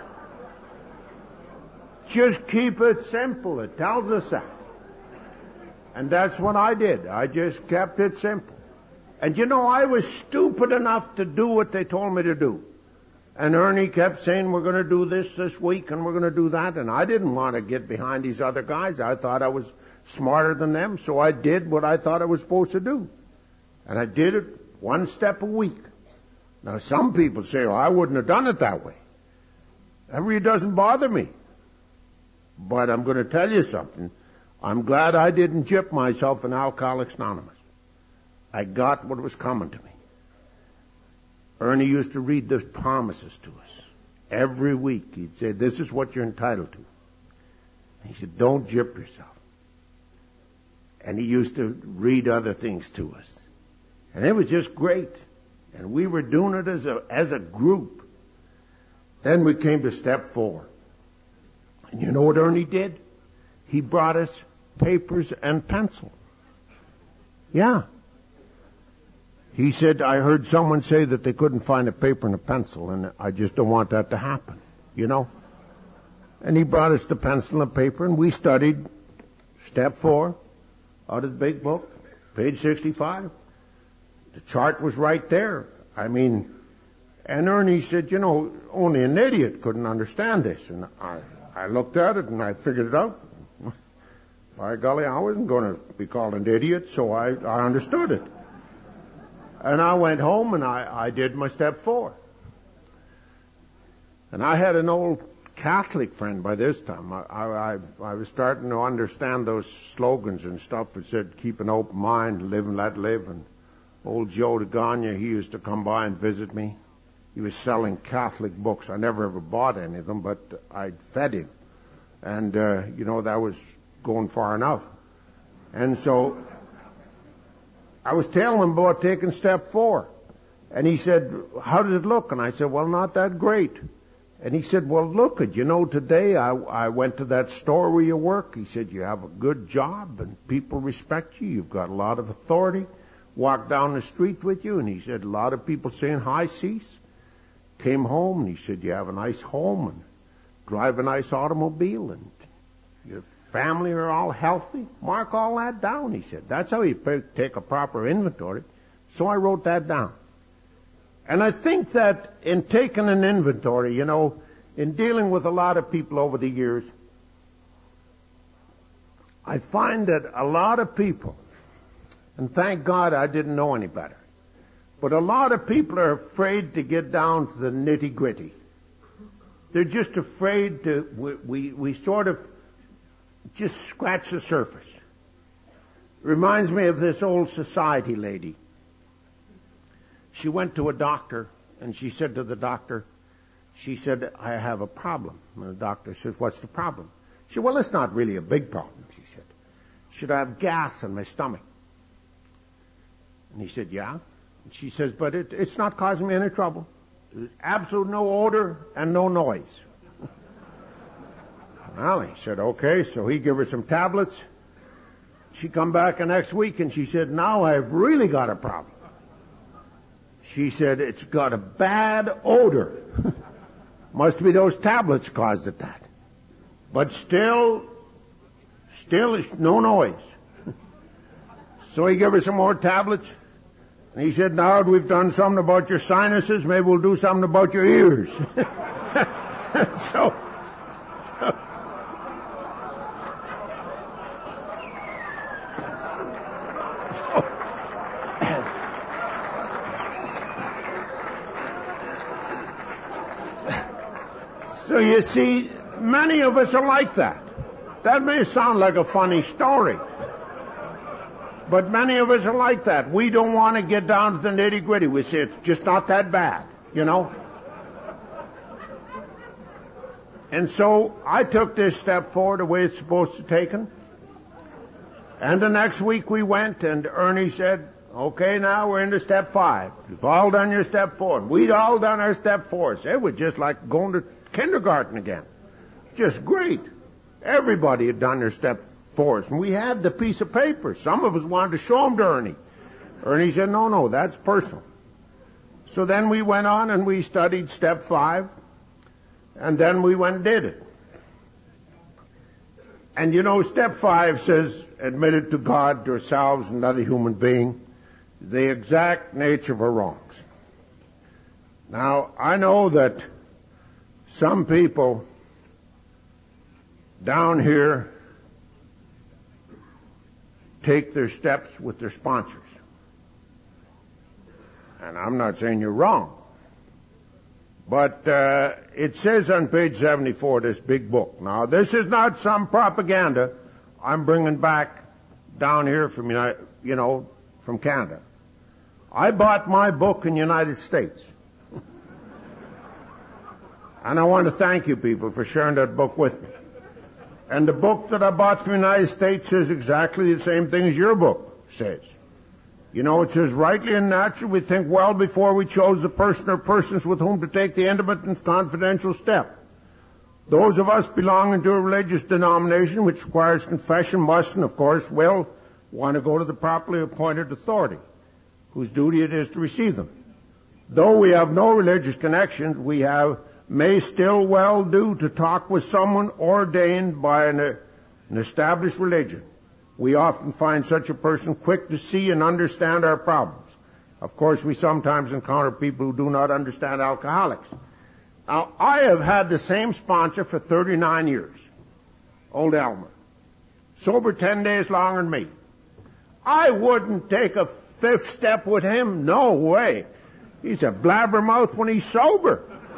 Just keep it simple. It tells us that. And that's what I did. I just kept it simple. And you know, I was stupid enough to do what they told me to do. And Ernie kept saying, we're going to do this this week and we're going to do that. And I didn't want to get behind these other guys. I thought I was smarter than them, so I did what I thought I was supposed to do. And I did it one step a week. Now, some people say, oh, I wouldn't have done it that way. That really doesn't bother me. But I'm going to tell you something. I'm glad I didn't gyp myself in Alcoholics Anonymous. I got what was coming to me. Ernie used to read the promises to us. Every week he'd say, this is what you're entitled to. And he said, don't gyp yourself. And he used to read other things to us. And it was just great. And we were doing it as a, as a group. Then we came to step four. And you know what Ernie did? He brought us papers and pencil. Yeah. He said, I heard someone say that they couldn't find a paper and a pencil, and I just don't want that to happen, you know? And he brought us the pencil and paper, and we studied step four out of the big book, page sixty-five. The chart was right there. I mean, and Ernie said, you know, only an idiot couldn't understand this. And I, I looked at it and I figured it out. By golly, I wasn't going to be called an idiot, so I, I understood it. And I went home and I, I did my step four. And I had an old Catholic friend by this time. I, I, I was starting to understand those slogans and stuff that said, keep an open mind, live and let live. And old Joe DeGagne, he used to come by and visit me. He was selling Catholic books. I never ever bought any of them, but I fed him. And, uh, you know, that was going far enough. And so I was telling him about taking step four. And he said, how does it look? And I said, well, not that great. And he said, well, look it, you know, today I, I went to that store where you work. He said, you have a good job and people respect you. You've got a lot of authority. Walked down the street with you, and he said, a lot of people saying hi, cease. Came home, and he said, you have a nice home and drive a nice automobile, and your family are all healthy. Mark all that down, he said. That's how you take a proper inventory. So I wrote that down. And I think that in taking an inventory, you know, in dealing with a lot of people over the years, I find that a lot of people, and thank God I didn't know any better, but a lot of people are afraid to get down to the nitty-gritty. They're just afraid to, we, we, we sort of just scratch the surface. Reminds me of this old society lady. She went to a doctor, and she said to the doctor, she said, I have a problem. And the doctor says, what's the problem? She said, well, it's not really a big problem, she said. Should I have gas in my stomach? And he said, yeah. And she says, but it, it's not causing me any trouble. There's absolute no odor and no noise. Well, he said, okay. So he gave her some tablets. She come back the next week and she said, now I've really got a problem. She said, it's got a bad odor. Must be those tablets caused it that. But still, Still, it's no noise. So he gave her some more tablets. And he said, now that we've done something about your sinuses, maybe we'll do something about your ears. so, so So you see, many of us are like that. That may sound like a funny story, but many of us are like that. We don't want to get down to the nitty-gritty. We say it's just not that bad, you know. And so I took this step forward the way it's supposed to be taken. And the next week we went, and Ernie said, okay, now we're into step five. You've all done your step four. We'd all done our step fours. It was just like going to kindergarten again. Just great. Everybody had done their step fours. And we had the piece of paper. Some of us wanted to show them to Ernie. Ernie said, no, no, that's personal. So then we went on and we studied step five. And then we went and did it. And you know, step five says, admitted to God, to ourselves, another human being, the exact nature of our wrongs. Now, I know that some people down here take their steps with their sponsors. And I'm not saying you're wrong. But uh, it says on page seventy-four, this big book. Now, this is not some propaganda I'm bringing back down here from, you know, from Canada. I bought my book in the United States. And I want to thank you people for sharing that book with me. And the book that I bought from the United States says exactly the same thing as your book says. You know, it says, rightly and naturally, we think well before we chose the person or persons with whom to take the intimate and confidential step. Those of us belonging to a religious denomination which requires confession must, and of course, will want to go to the properly appointed authority, whose duty it is to receive them. Though we have no religious connections, we have may still well do to talk with someone ordained by an, an established religion. We often find such a person quick to see and understand our problems. Of course, we sometimes encounter people who do not understand alcoholics. Now, I have had the same sponsor for thirty-nine years, old Elmer. Sober ten days longer than me. I wouldn't take a fifth step with him. No way. He's a blabbermouth when he's sober.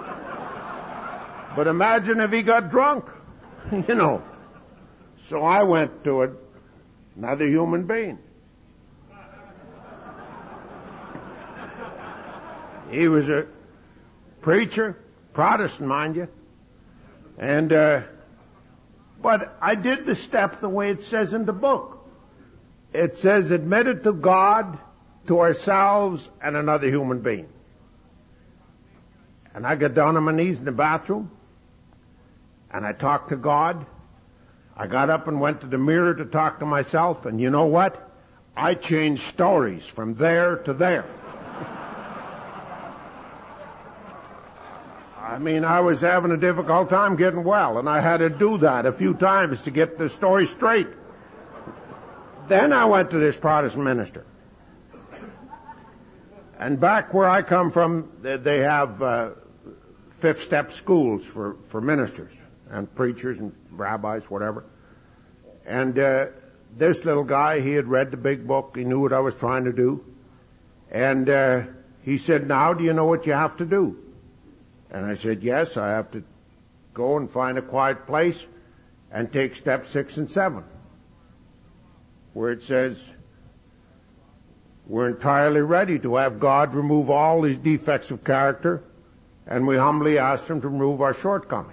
But imagine if he got drunk, you know. So I went to it, another human being. He was a preacher, Protestant, mind you. And, uh, but I did the step the way it says in the book. It says, admitted to God, to ourselves, and another human being. And I got down on my knees in the bathroom, and I talked to God. I got up and went to the mirror to talk to myself, and you know what? I changed stories from there to there. I mean, I was having a difficult time getting well, and I had to do that a few times to get the story straight. Then I went to this Protestant minister. And back where I come from, they have uh, fifth step schools for, for ministers and preachers and rabbis, whatever. And uh, this little guy, he had read the big book. He knew what I was trying to do. And uh, he said, now do you know what you have to do? And I said, yes, I have to go and find a quiet place and take steps six and seven, where it says, we're entirely ready to have God remove all these defects of character, and we humbly ask him to remove our shortcomings.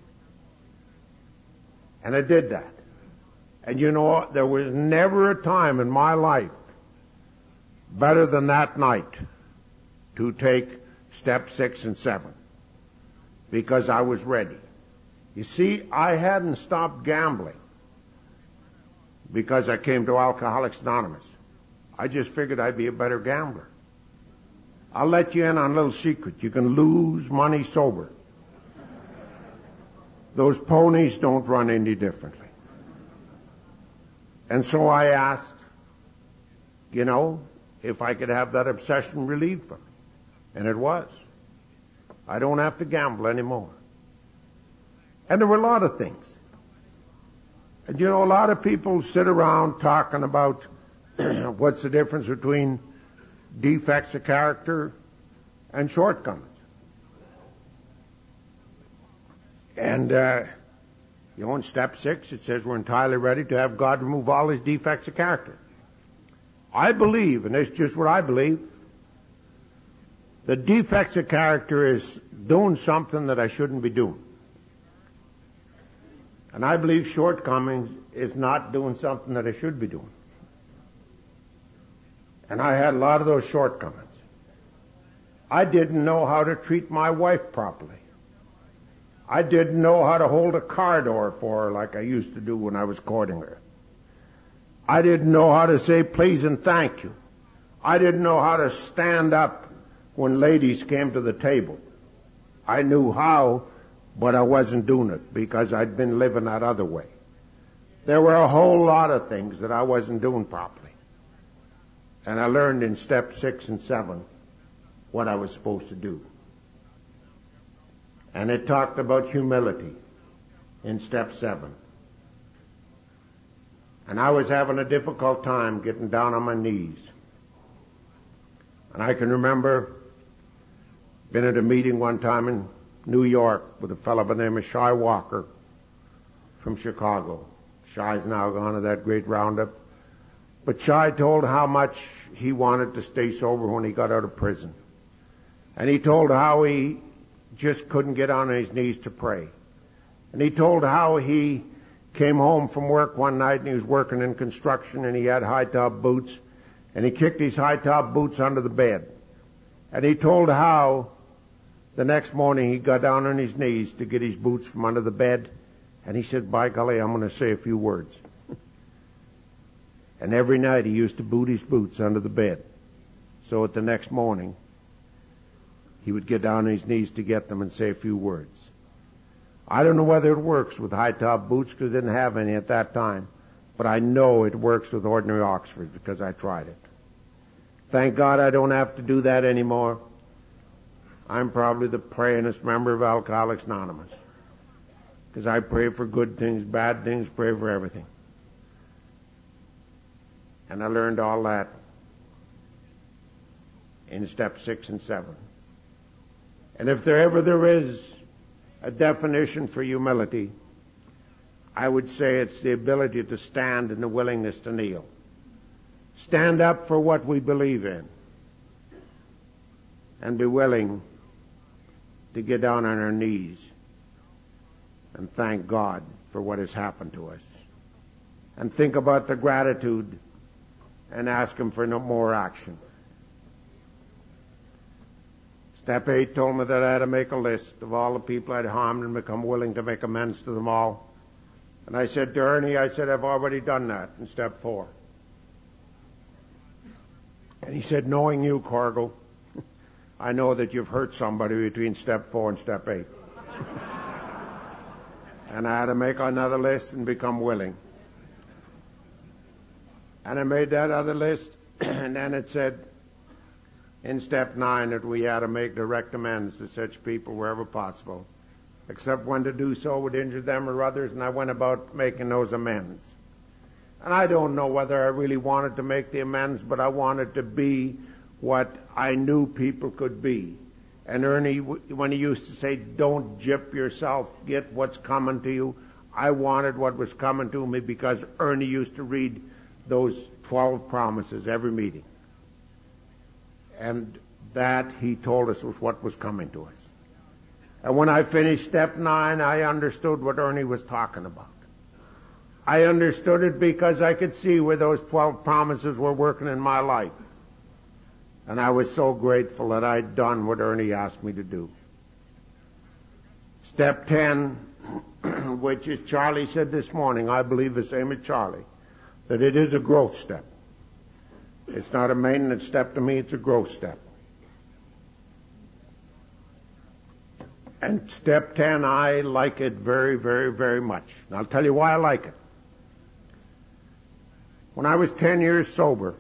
And I did that. And you know, there was never a time in my life better than that night to take step six and seven, because I was ready. You see, I hadn't stopped gambling because I came to Alcoholics Anonymous. I just figured I'd be a better gambler. I'll let you in on a little secret. You can lose money sober. Those ponies don't run any differently. And so I asked, you know, if I could have that obsession relieved from me. And it was. I don't have to gamble anymore. And there were a lot of things. And you know, a lot of people sit around talking about what's the difference between defects of character and shortcomings. And, uh, you know, in step six, it says we're entirely ready to have God remove all his defects of character. I believe, and it's just what I believe, the defects of character is doing something that I shouldn't be doing. And I believe shortcomings is not doing something that I should be doing. And I had a lot of those shortcomings. I didn't know how to treat my wife properly. I didn't know how to hold a car door for her like I used to do when I was courting her. I didn't know how to say please and thank you. I didn't know how to stand up when ladies came to the table. I knew how, but I wasn't doing it because I'd been living that other way. There were a whole lot of things that I wasn't doing properly. And I learned in step six and seven what I was supposed to do. And it talked about humility in step seven. And I was having a difficult time getting down on my knees. And I can remember being at a meeting one time in New York with a fellow by the name of Shy Walker from Chicago. Shy's now gone to that great roundup. But Shy told how much he wanted to stay sober when he got out of prison. And he told how he just couldn't get on his knees to pray. And he told how he came home from work one night and he was working in construction and he had high-top boots and he kicked his high-top boots under the bed. And he told how the next morning he got down on his knees to get his boots from under the bed and he said, by golly, I'm going to say a few words. And every night he used to boot his boots under the bed. So at the next morning he would get down on his knees to get them and say a few words. I don't know whether it works with high-top boots because I didn't have any at that time, but I know it works with ordinary Oxfords because I tried it. Thank God I don't have to do that anymore. I'm probably the prayingest member of Alcoholics Anonymous because I pray for good things, bad things, pray for everything. And I learned all that in step six and seven. And if there ever there is a definition for humility, I would say it's the ability to stand and the willingness to kneel. Stand up for what we believe in and be willing to get down on our knees and thank God for what has happened to us. And think about the gratitude and ask him for no more action. Step eight told me that I had to make a list of all the people I'd harmed and become willing to make amends to them all. And I said to Ernie, I said, I've already done that in step four. And he said, knowing you, Corgle, I know that you've hurt somebody between step four and step eight. And I had to make another list and become willing. And I made that other list, and then it said, in step nine, that we had to make direct amends to such people wherever possible, except when to do so would injure them or others, and I went about making those amends. And I don't know whether I really wanted to make the amends, but I wanted to be what I knew people could be. And Ernie, when he used to say, don't gyp yourself, get what's coming to you, I wanted what was coming to me because Ernie used to read those twelve promises every meeting. And that, he told us, was what was coming to us. And when I finished step nine, I understood what Ernie was talking about. I understood it because I could see where those twelve promises were working in my life. And I was so grateful that I'd done what Ernie asked me to do. Step ten, which is Charlie said this morning, I believe the same as Charlie, that it is a growth step. It's not a maintenance step to me, it's a growth step. And step ten, I like it very, very, very much. And I'll tell you why I like it. When I was ten years sober,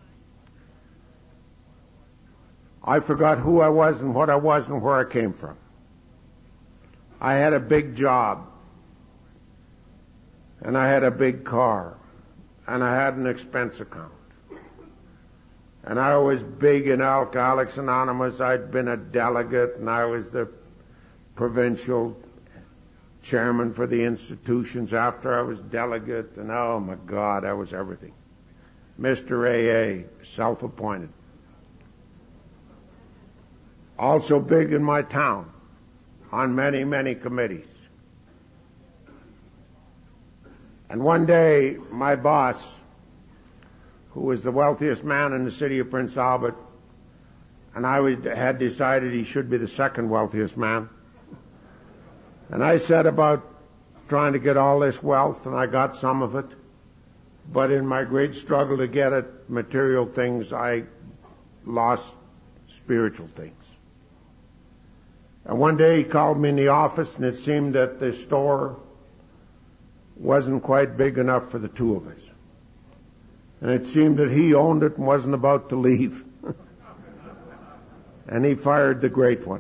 I forgot who I was and what I was and where I came from. I had a big job, and I had a big car, and I had an expense account. And I was big in Alcoholics Anonymous. I'd been a delegate, and I was the provincial chairman for the institutions after I was delegate, and oh my God, I was everything. Mister A A, self-appointed. Also big in my town, on many, many committees. And one day, my boss, who was the wealthiest man in the city of Prince Albert, and I would, had decided he should be the second wealthiest man, and I set about trying to get all this wealth, and I got some of it. But in my great struggle to get it, material things, I lost spiritual things. And one day he called me in the office, and it seemed that the store wasn't quite big enough for the two of us. And it seemed that he owned it and wasn't about to leave. And he fired the great one.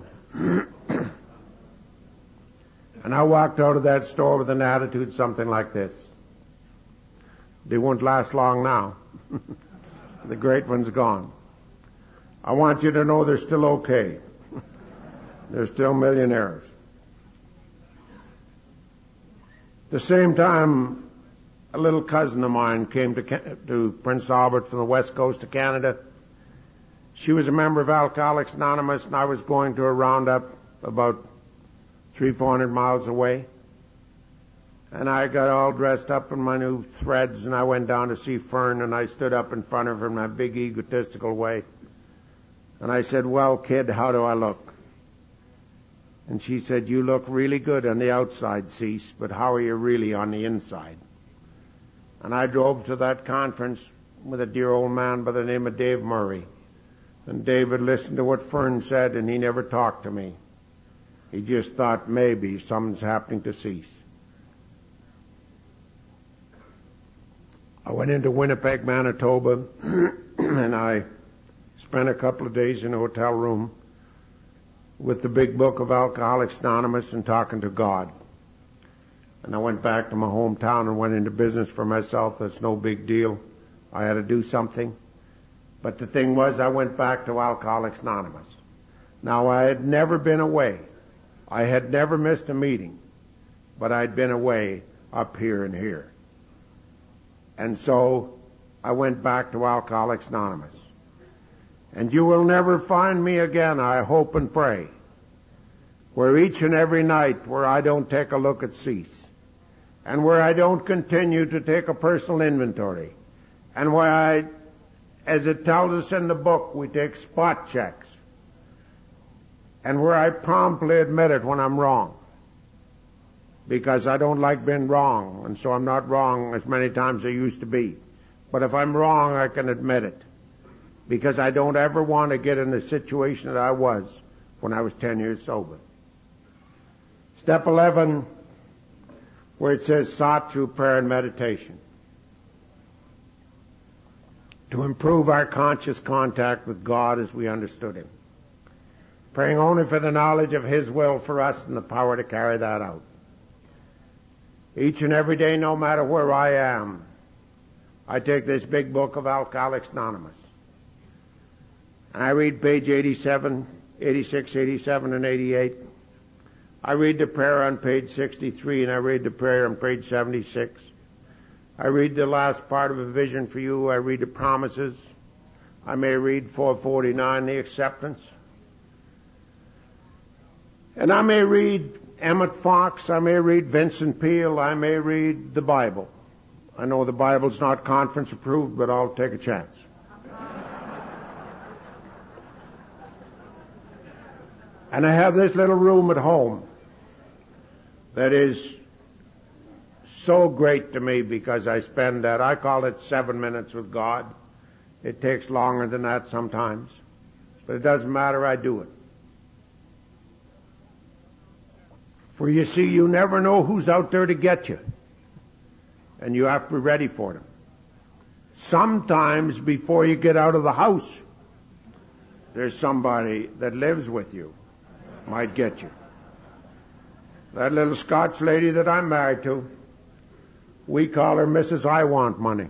And I walked out of that store with an attitude something like this. They won't last long now. The great one's gone. I want you to know they're still okay. They're still millionaires. At the same time, a little cousin of mine came to, to Prince Albert from the west coast of Canada. She was a member of Alcoholics Anonymous, and I was going to a roundup about three, four hundred miles away. And I got all dressed up in my new threads, and I went down to see Fern, and I stood up in front of her in my big egotistical way. And I said, well, kid, how do I look? And she said, you look really good on the outside, Cease, but how are you really on the inside? And I drove to that conference with a dear old man by the name of Dave Murray. And David listened to what Fern said, and he never talked to me. He just thought maybe something's happening to Cease. I went into Winnipeg, Manitoba, and I spent a couple of days in a hotel room with the big book of Alcoholics Anonymous and talking to God. And I went back to my hometown and went into business for myself. That's no big deal. I had to do something. But the thing was, I went back to Alcoholics Anonymous. Now, I had never been away. I had never missed a meeting, but I'd been away up here and here. And so I went back to Alcoholics Anonymous. And you will never find me again, I hope and pray, where each and every night where I don't take a look at Cease, and where I don't continue to take a personal inventory, and where I, as it tells us in the book, we take spot checks, and where I promptly admit it when I'm wrong, because I don't like being wrong, and so I'm not wrong as many times as I used to be. But if I'm wrong, I can admit it, because I don't ever want to get in the situation that I was when I was ten years sober. Step eleven, where it says sought through prayer and meditation, to improve our conscious contact with God as we understood Him, praying only for the knowledge of His will for us and the power to carry that out. Each and every day, no matter where I am, I take this big book of Alcoholics Anonymous, and I read page eighty-seven, eighty-six, eighty-seven, and eighty-eight. I read the prayer on page sixty-three, and I read the prayer on page seventy-six. I read the last part of A Vision for You. I read the promises. I may read four forty-nine, the acceptance. And I may read Emmett Fox. I may read Vincent Peale. I may read the Bible. I know the Bible's not conference approved, but I'll take a chance. And I have this little room at home that is so great to me because I spend that, I call it seven minutes with God. It takes longer than that sometimes, but it doesn't matter, I do it. For you see, you never know who's out there to get you, and you have to be ready for them. Sometimes before you get out of the house, there's somebody that lives with you, might get you. That little Scotch lady that I'm married to, we call her Missus I Want Money.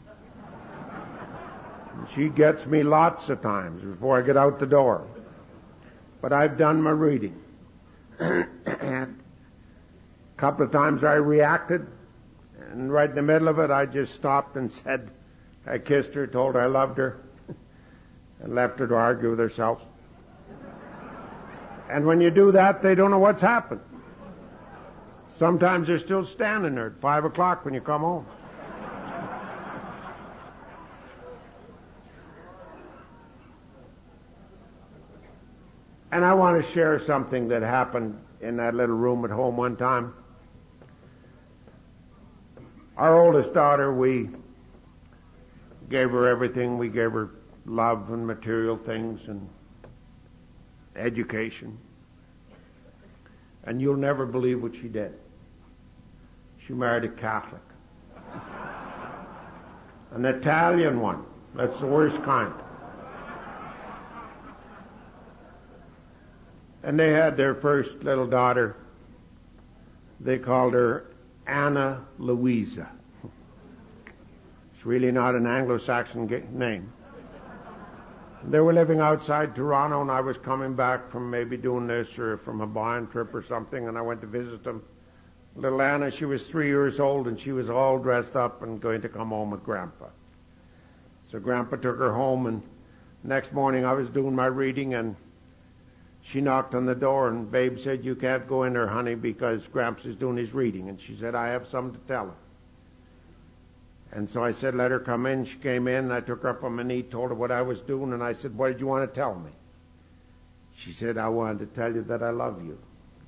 She gets me lots of times before I get out the door. But I've done my reading. And a couple of times I reacted, and right in the middle of it I just stopped and said, I kissed her, told her I loved her, and left her to argue with herself. And when you do that, they don't know what's happened. Sometimes they're still standing there at five o'clock when you come home. And I want to share something that happened in that little room at home one time. Our oldest daughter, we gave her everything. We gave her love and material things and education. And you'll never believe what she did. She married a Catholic. An Italian one. That's the worst kind. And they had their first little daughter. They called her Anna Louisa. It's really not an Anglo-Saxon name. They were living outside Toronto, and I was coming back from maybe doing this or from a buying trip or something, and I went to visit them. Little Anna, she was three years old, and she was all dressed up and going to come home with Grandpa. So Grandpa took her home, and next morning I was doing my reading, and she knocked on the door, and Babe said, you can't go in there, honey, because Gramps is doing his reading. And she said, I have something to tell her. And so I said, let her come in. She came in, and I took her up on my knee, told her what I was doing, and I said, what did you want to tell me? She said, I wanted to tell you that I love you.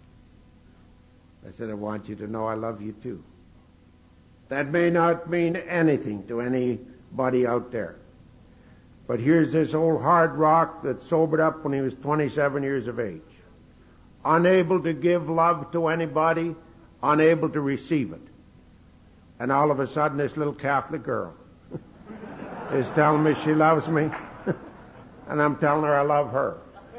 I said, I want you to know I love you too. That may not mean anything to anybody out there. But here's this old hard rock that sobered up when he was twenty-seven years of age. Unable to give love to anybody, unable to receive it. And all of a sudden this little Catholic girl is telling me she loves me, and I'm telling her I love her.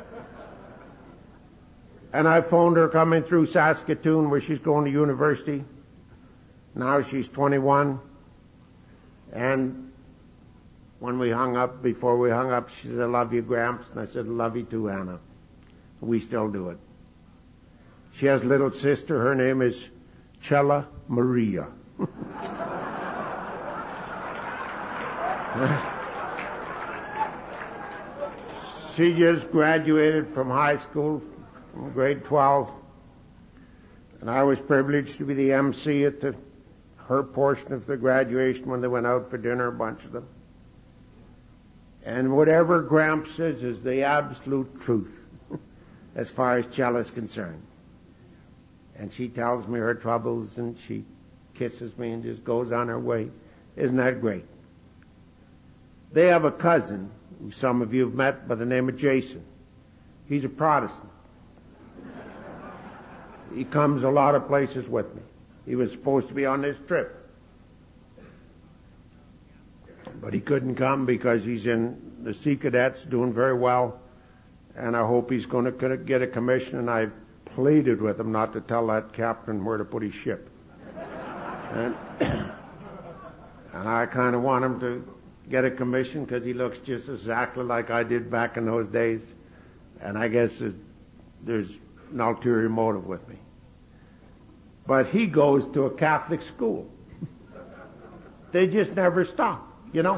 And I phoned her coming through Saskatoon where she's going to university. Now she's twenty-one. And when we hung up, before we hung up, she said, I love you, Gramps. And I said, I love you too, Anna. We still do it. She has a little sister. Her name is Chella Maria. She just graduated from high school, from grade twelve. And I was privileged to be the M C at the, her portion of the graduation when they went out for dinner, a bunch of them. And whatever Gramps says is the absolute truth as far as Chella is concerned. And she tells me her troubles, and she kisses me and just goes on her way. Isn't that great? They have a cousin, who some of you have met, by the name of Jason. He's a Protestant. He comes a lot of places with me. He was supposed to be on this trip. But he couldn't come because he's in the Sea Cadets, doing very well, and I hope he's going to get a commission, and I pleaded with him not to tell that captain where to put his ship. And, and I kind of want him to get a commission because he looks just exactly like I did back in those days, and I guess there's, there's an ulterior motive with me. But he goes to a Catholic school. They just never stop. You know?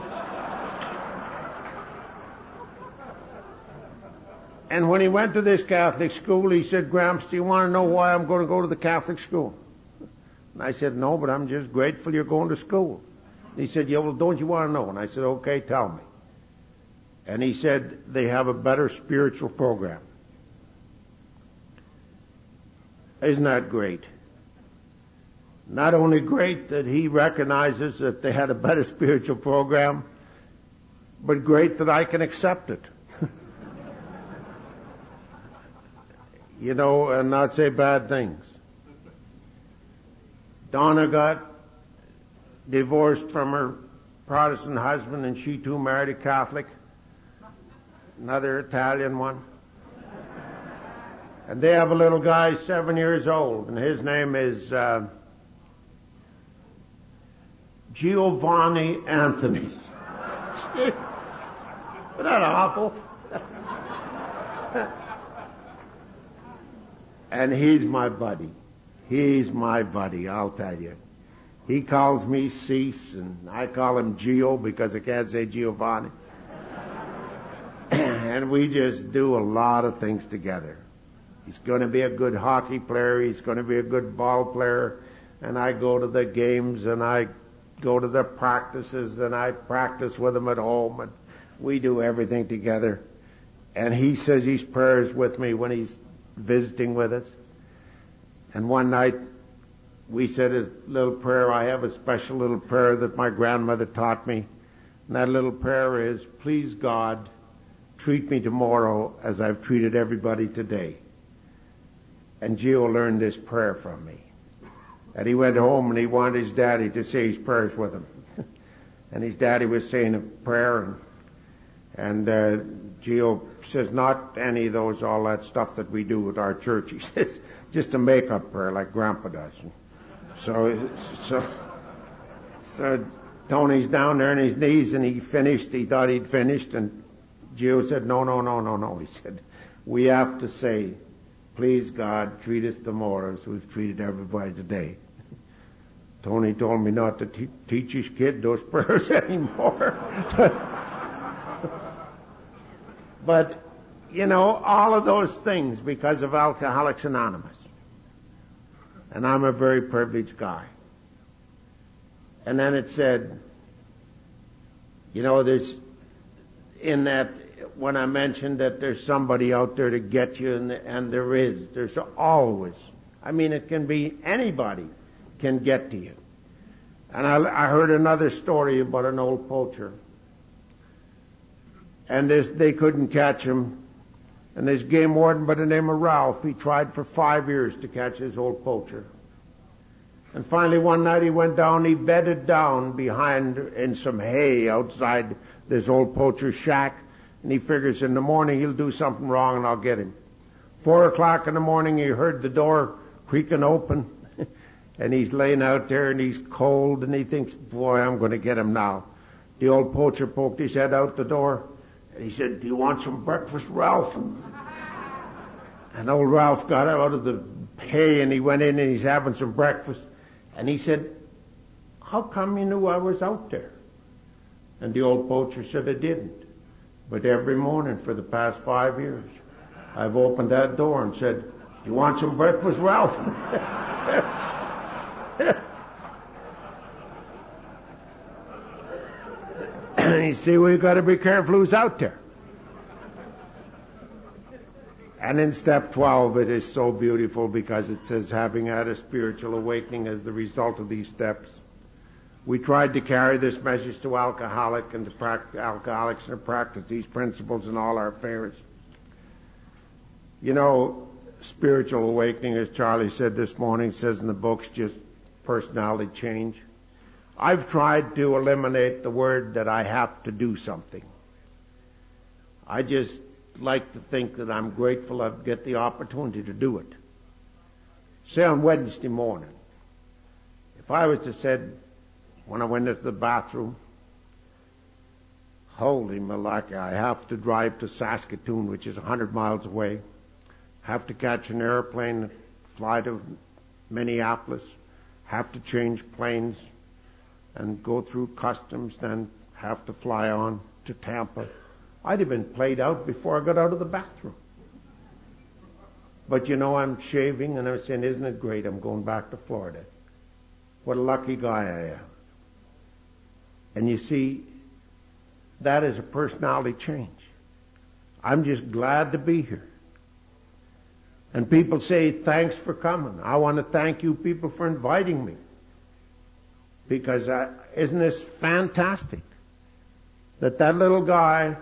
And when he went to this Catholic school, he said, Gramps, do you want to know why I'm going to go to the Catholic school? And I said, no, but I'm just grateful you're going to school. And he said, yeah, well, don't you want to know? And I said, okay, tell me. And he said, they have a better spiritual program. Isn't that great? Not only great that he recognizes that they had a better spiritual program, but great that I can accept it. You know, and not say bad things. Donna got divorced from her Protestant husband, and she too married a Catholic. Another Italian one. And they have a little guy, seven years old, and his name is uh, Giovanni Anthony. Isn't that awful? And he's my buddy. He's my buddy, I'll tell you. He calls me Cease, and I call him Gio because I can't say Giovanni. And we just do a lot of things together. He's going to be a good hockey player. He's going to be a good ball player. And I go to the games, and I go to the practices, and I practice with him at home, and we do everything together. And he says his prayers with me when he's visiting with us. And one night, we said his little prayer. I have a special little prayer that my grandmother taught me. And that little prayer is, please God, treat me tomorrow as I've treated everybody today. And Gio learned this prayer from me. And he went home and he wanted his daddy to say his prayers with him. And his daddy was saying a prayer, and, and uh, Gio says, not any of those, all that stuff that we do at our church. He says, just a make-up prayer like Grandpa does. And so, so, so Tony's down there on his knees, and he finished. He thought he'd finished, and Gio said, no, no, no, no, no. He said, we have to say, please God, treat us tomorrow as we've treated everybody today. Tony told me not to te- teach his kid those prayers anymore. but, but, you know, all of those things because of Alcoholics Anonymous. And I'm a very privileged guy. And then it said, you know, there's, in that, when I mentioned that there's somebody out there to get you, and, and there is, there's always. I mean, it can be anybody can get to you. And I, I heard another story about an old poacher. And this, they couldn't catch him. And this game warden by the name of Ralph, he tried for five years to catch this old poacher. And finally one night he went down, he bedded down behind in some hay outside this old poacher's shack. And he figures in the morning he'll do something wrong and I'll get him. Four o'clock in the morning he heard the door creaking open. And he's laying out there and he's cold and he thinks, boy, I'm going to get him now. The old poacher poked his head out the door and he said, do you want some breakfast, Ralph? And old Ralph got out of the hay and he went in and he's having some breakfast. And he said, how come you knew I was out there? And the old poacher said, I didn't. But every morning for the past five years, I've opened that door and said, do you want some breakfast, Ralph? You see, we've got to be careful who's out there. And in step twelve, it is so beautiful because it says, having had a spiritual awakening as the result of these steps, we tried to carry this message to alcoholic and to pract- alcoholics and to practice these principles in all our affairs. You know, spiritual awakening, as Charlie said this morning, says in the books, just personality change. I've tried to eliminate the word that I have to do something. I just like to think that I'm grateful I get the opportunity to do it. Say on Wednesday morning, if I was to said, when I went into the bathroom, holy Malaka, I have to drive to Saskatoon, which is one hundred miles away, have to catch an airplane, fly to Minneapolis, have to change planes, and go through customs, then have to fly on to Tampa. I'd have been played out before I got out of the bathroom. But you know, I'm shaving and I'm saying, isn't it great? I'm going back to Florida. What a lucky guy I am. And you see, that is a personality change. I'm just glad to be here. And people say, thanks for coming. I want to thank you people for inviting me. Because uh, isn't this fantastic? That that little guy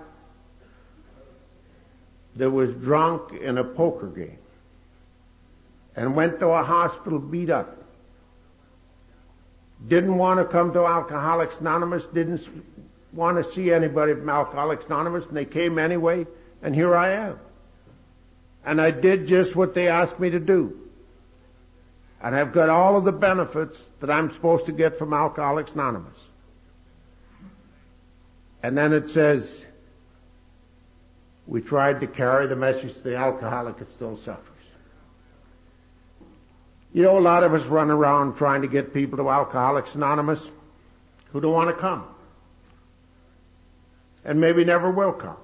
that was drunk in a poker game and went to a hospital beat up didn't want to come to Alcoholics Anonymous, didn't want to see anybody from Alcoholics Anonymous, and they came anyway, and here I am. And I did just what they asked me to do. And I've got all of the benefits that I'm supposed to get from Alcoholics Anonymous. And then it says, we tried to carry the message to the alcoholic that still suffers. You know, a lot of us run around trying to get people to Alcoholics Anonymous who don't want to come. And maybe never will come.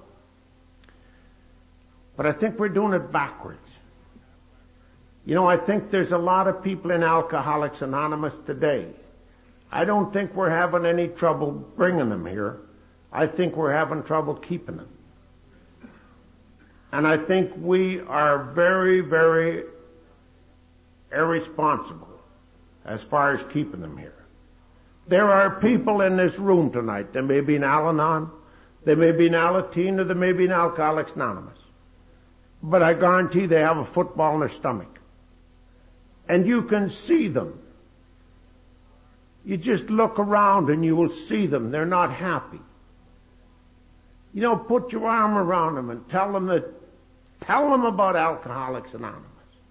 But I think we're doing it backwards. You know, I think there's a lot of people in Alcoholics Anonymous today. I don't think we're having any trouble bringing them here. I think we're having trouble keeping them. And I think we are very, very irresponsible as far as keeping them here. There are people in this room tonight. There may be an Al-Anon, there may be an Alateen, or there may be an Alcoholics Anonymous. But I guarantee they have a football in their stomach. And you can see them. You just look around and you will see them. They're not happy. You know, put your arm around them and tell them that, tell them about Alcoholics Anonymous.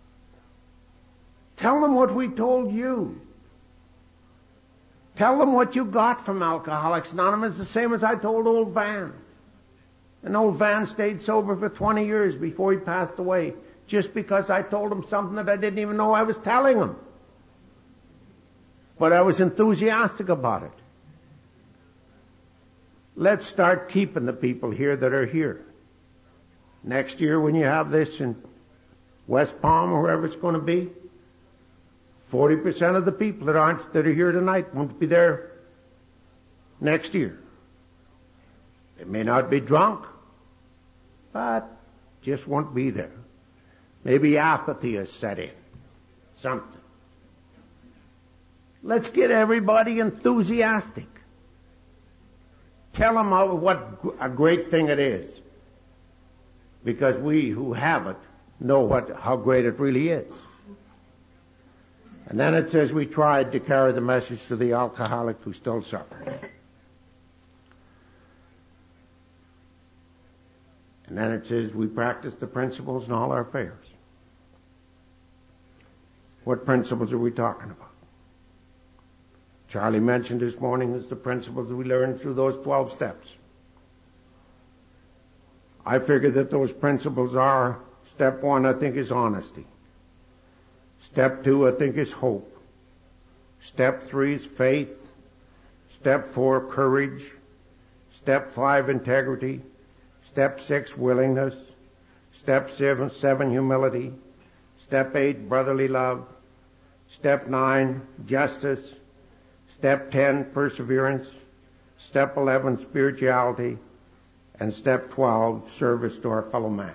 Tell them what we told you. Tell them what you got from Alcoholics Anonymous, the same as I told old Van. And old Van stayed sober for twenty years before he passed away, just because I told him something that I didn't even know I was telling him. But I was enthusiastic about it. Let's start keeping the people here that are here. Next year when you have this in West Palm or wherever it's going to be, forty percent of the people that aren't that are here tonight won't be there next year. They may not be drunk, but just won't be there. Maybe apathy has set in. Something. Let's get everybody enthusiastic. Tell them how, what a great thing it is. Because we who have it know what how great it really is. And then it says we tried to carry the message to the alcoholic who still suffers. And then it says we practice the principles in all our affairs. What principles are we talking about? Charlie mentioned this morning is the principles we learned through those twelve steps. I figure that those principles are, step one, I think, is honesty. Step two, I think, is hope. Step three is faith. Step four, courage. Step five, integrity. Step six, willingness. Step seven, seven, humility. Step eight, brotherly love. Step nine, justice. Step ten, perseverance. Step eleven, spirituality. And step twelve, service to our fellow man.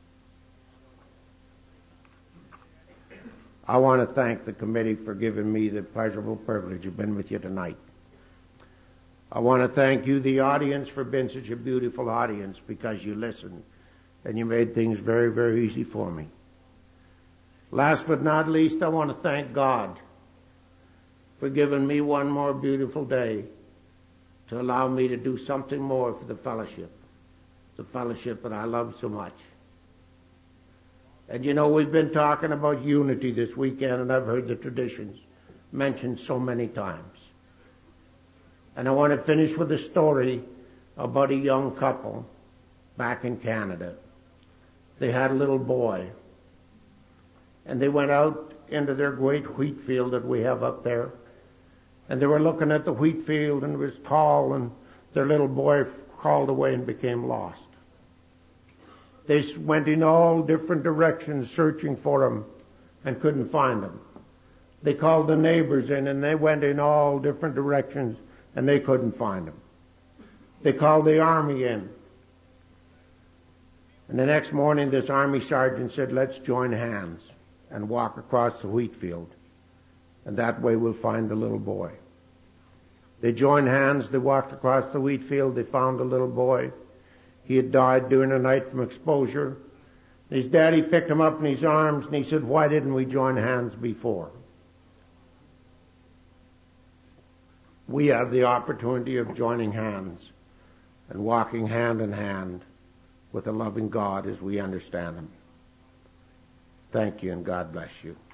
I want to thank the committee for giving me the pleasurable privilege of being with you tonight. I want to thank you, the audience, for being such a beautiful audience, because you listened and you made things very, very easy for me. Last but not least, I want to thank God for giving me one more beautiful day to allow me to do something more for the fellowship, the fellowship that I love so much. And you know, we've been talking about unity this weekend, and I've heard the traditions mentioned so many times. And I want to finish with a story about a young couple back in Canada. They had a little boy, and they went out into their great wheat field that we have up there, and they were looking at the wheat field, and it was tall, and their little boy crawled away and became lost. They went in all different directions searching for him and couldn't find him. They called the neighbors in, and they went in all different directions and they couldn't find him. They called the army in. And the next morning this army sergeant said, let's join hands and walk across the wheat field. And that way we'll find the little boy. They joined hands, they walked across the wheat field, they found the little boy. He had died during the night from exposure. His daddy picked him up in his arms and he said, why didn't we join hands before? we have the opportunity of joining hands and walking hand in hand with a loving God as we understand Him. Thank you, and God bless you.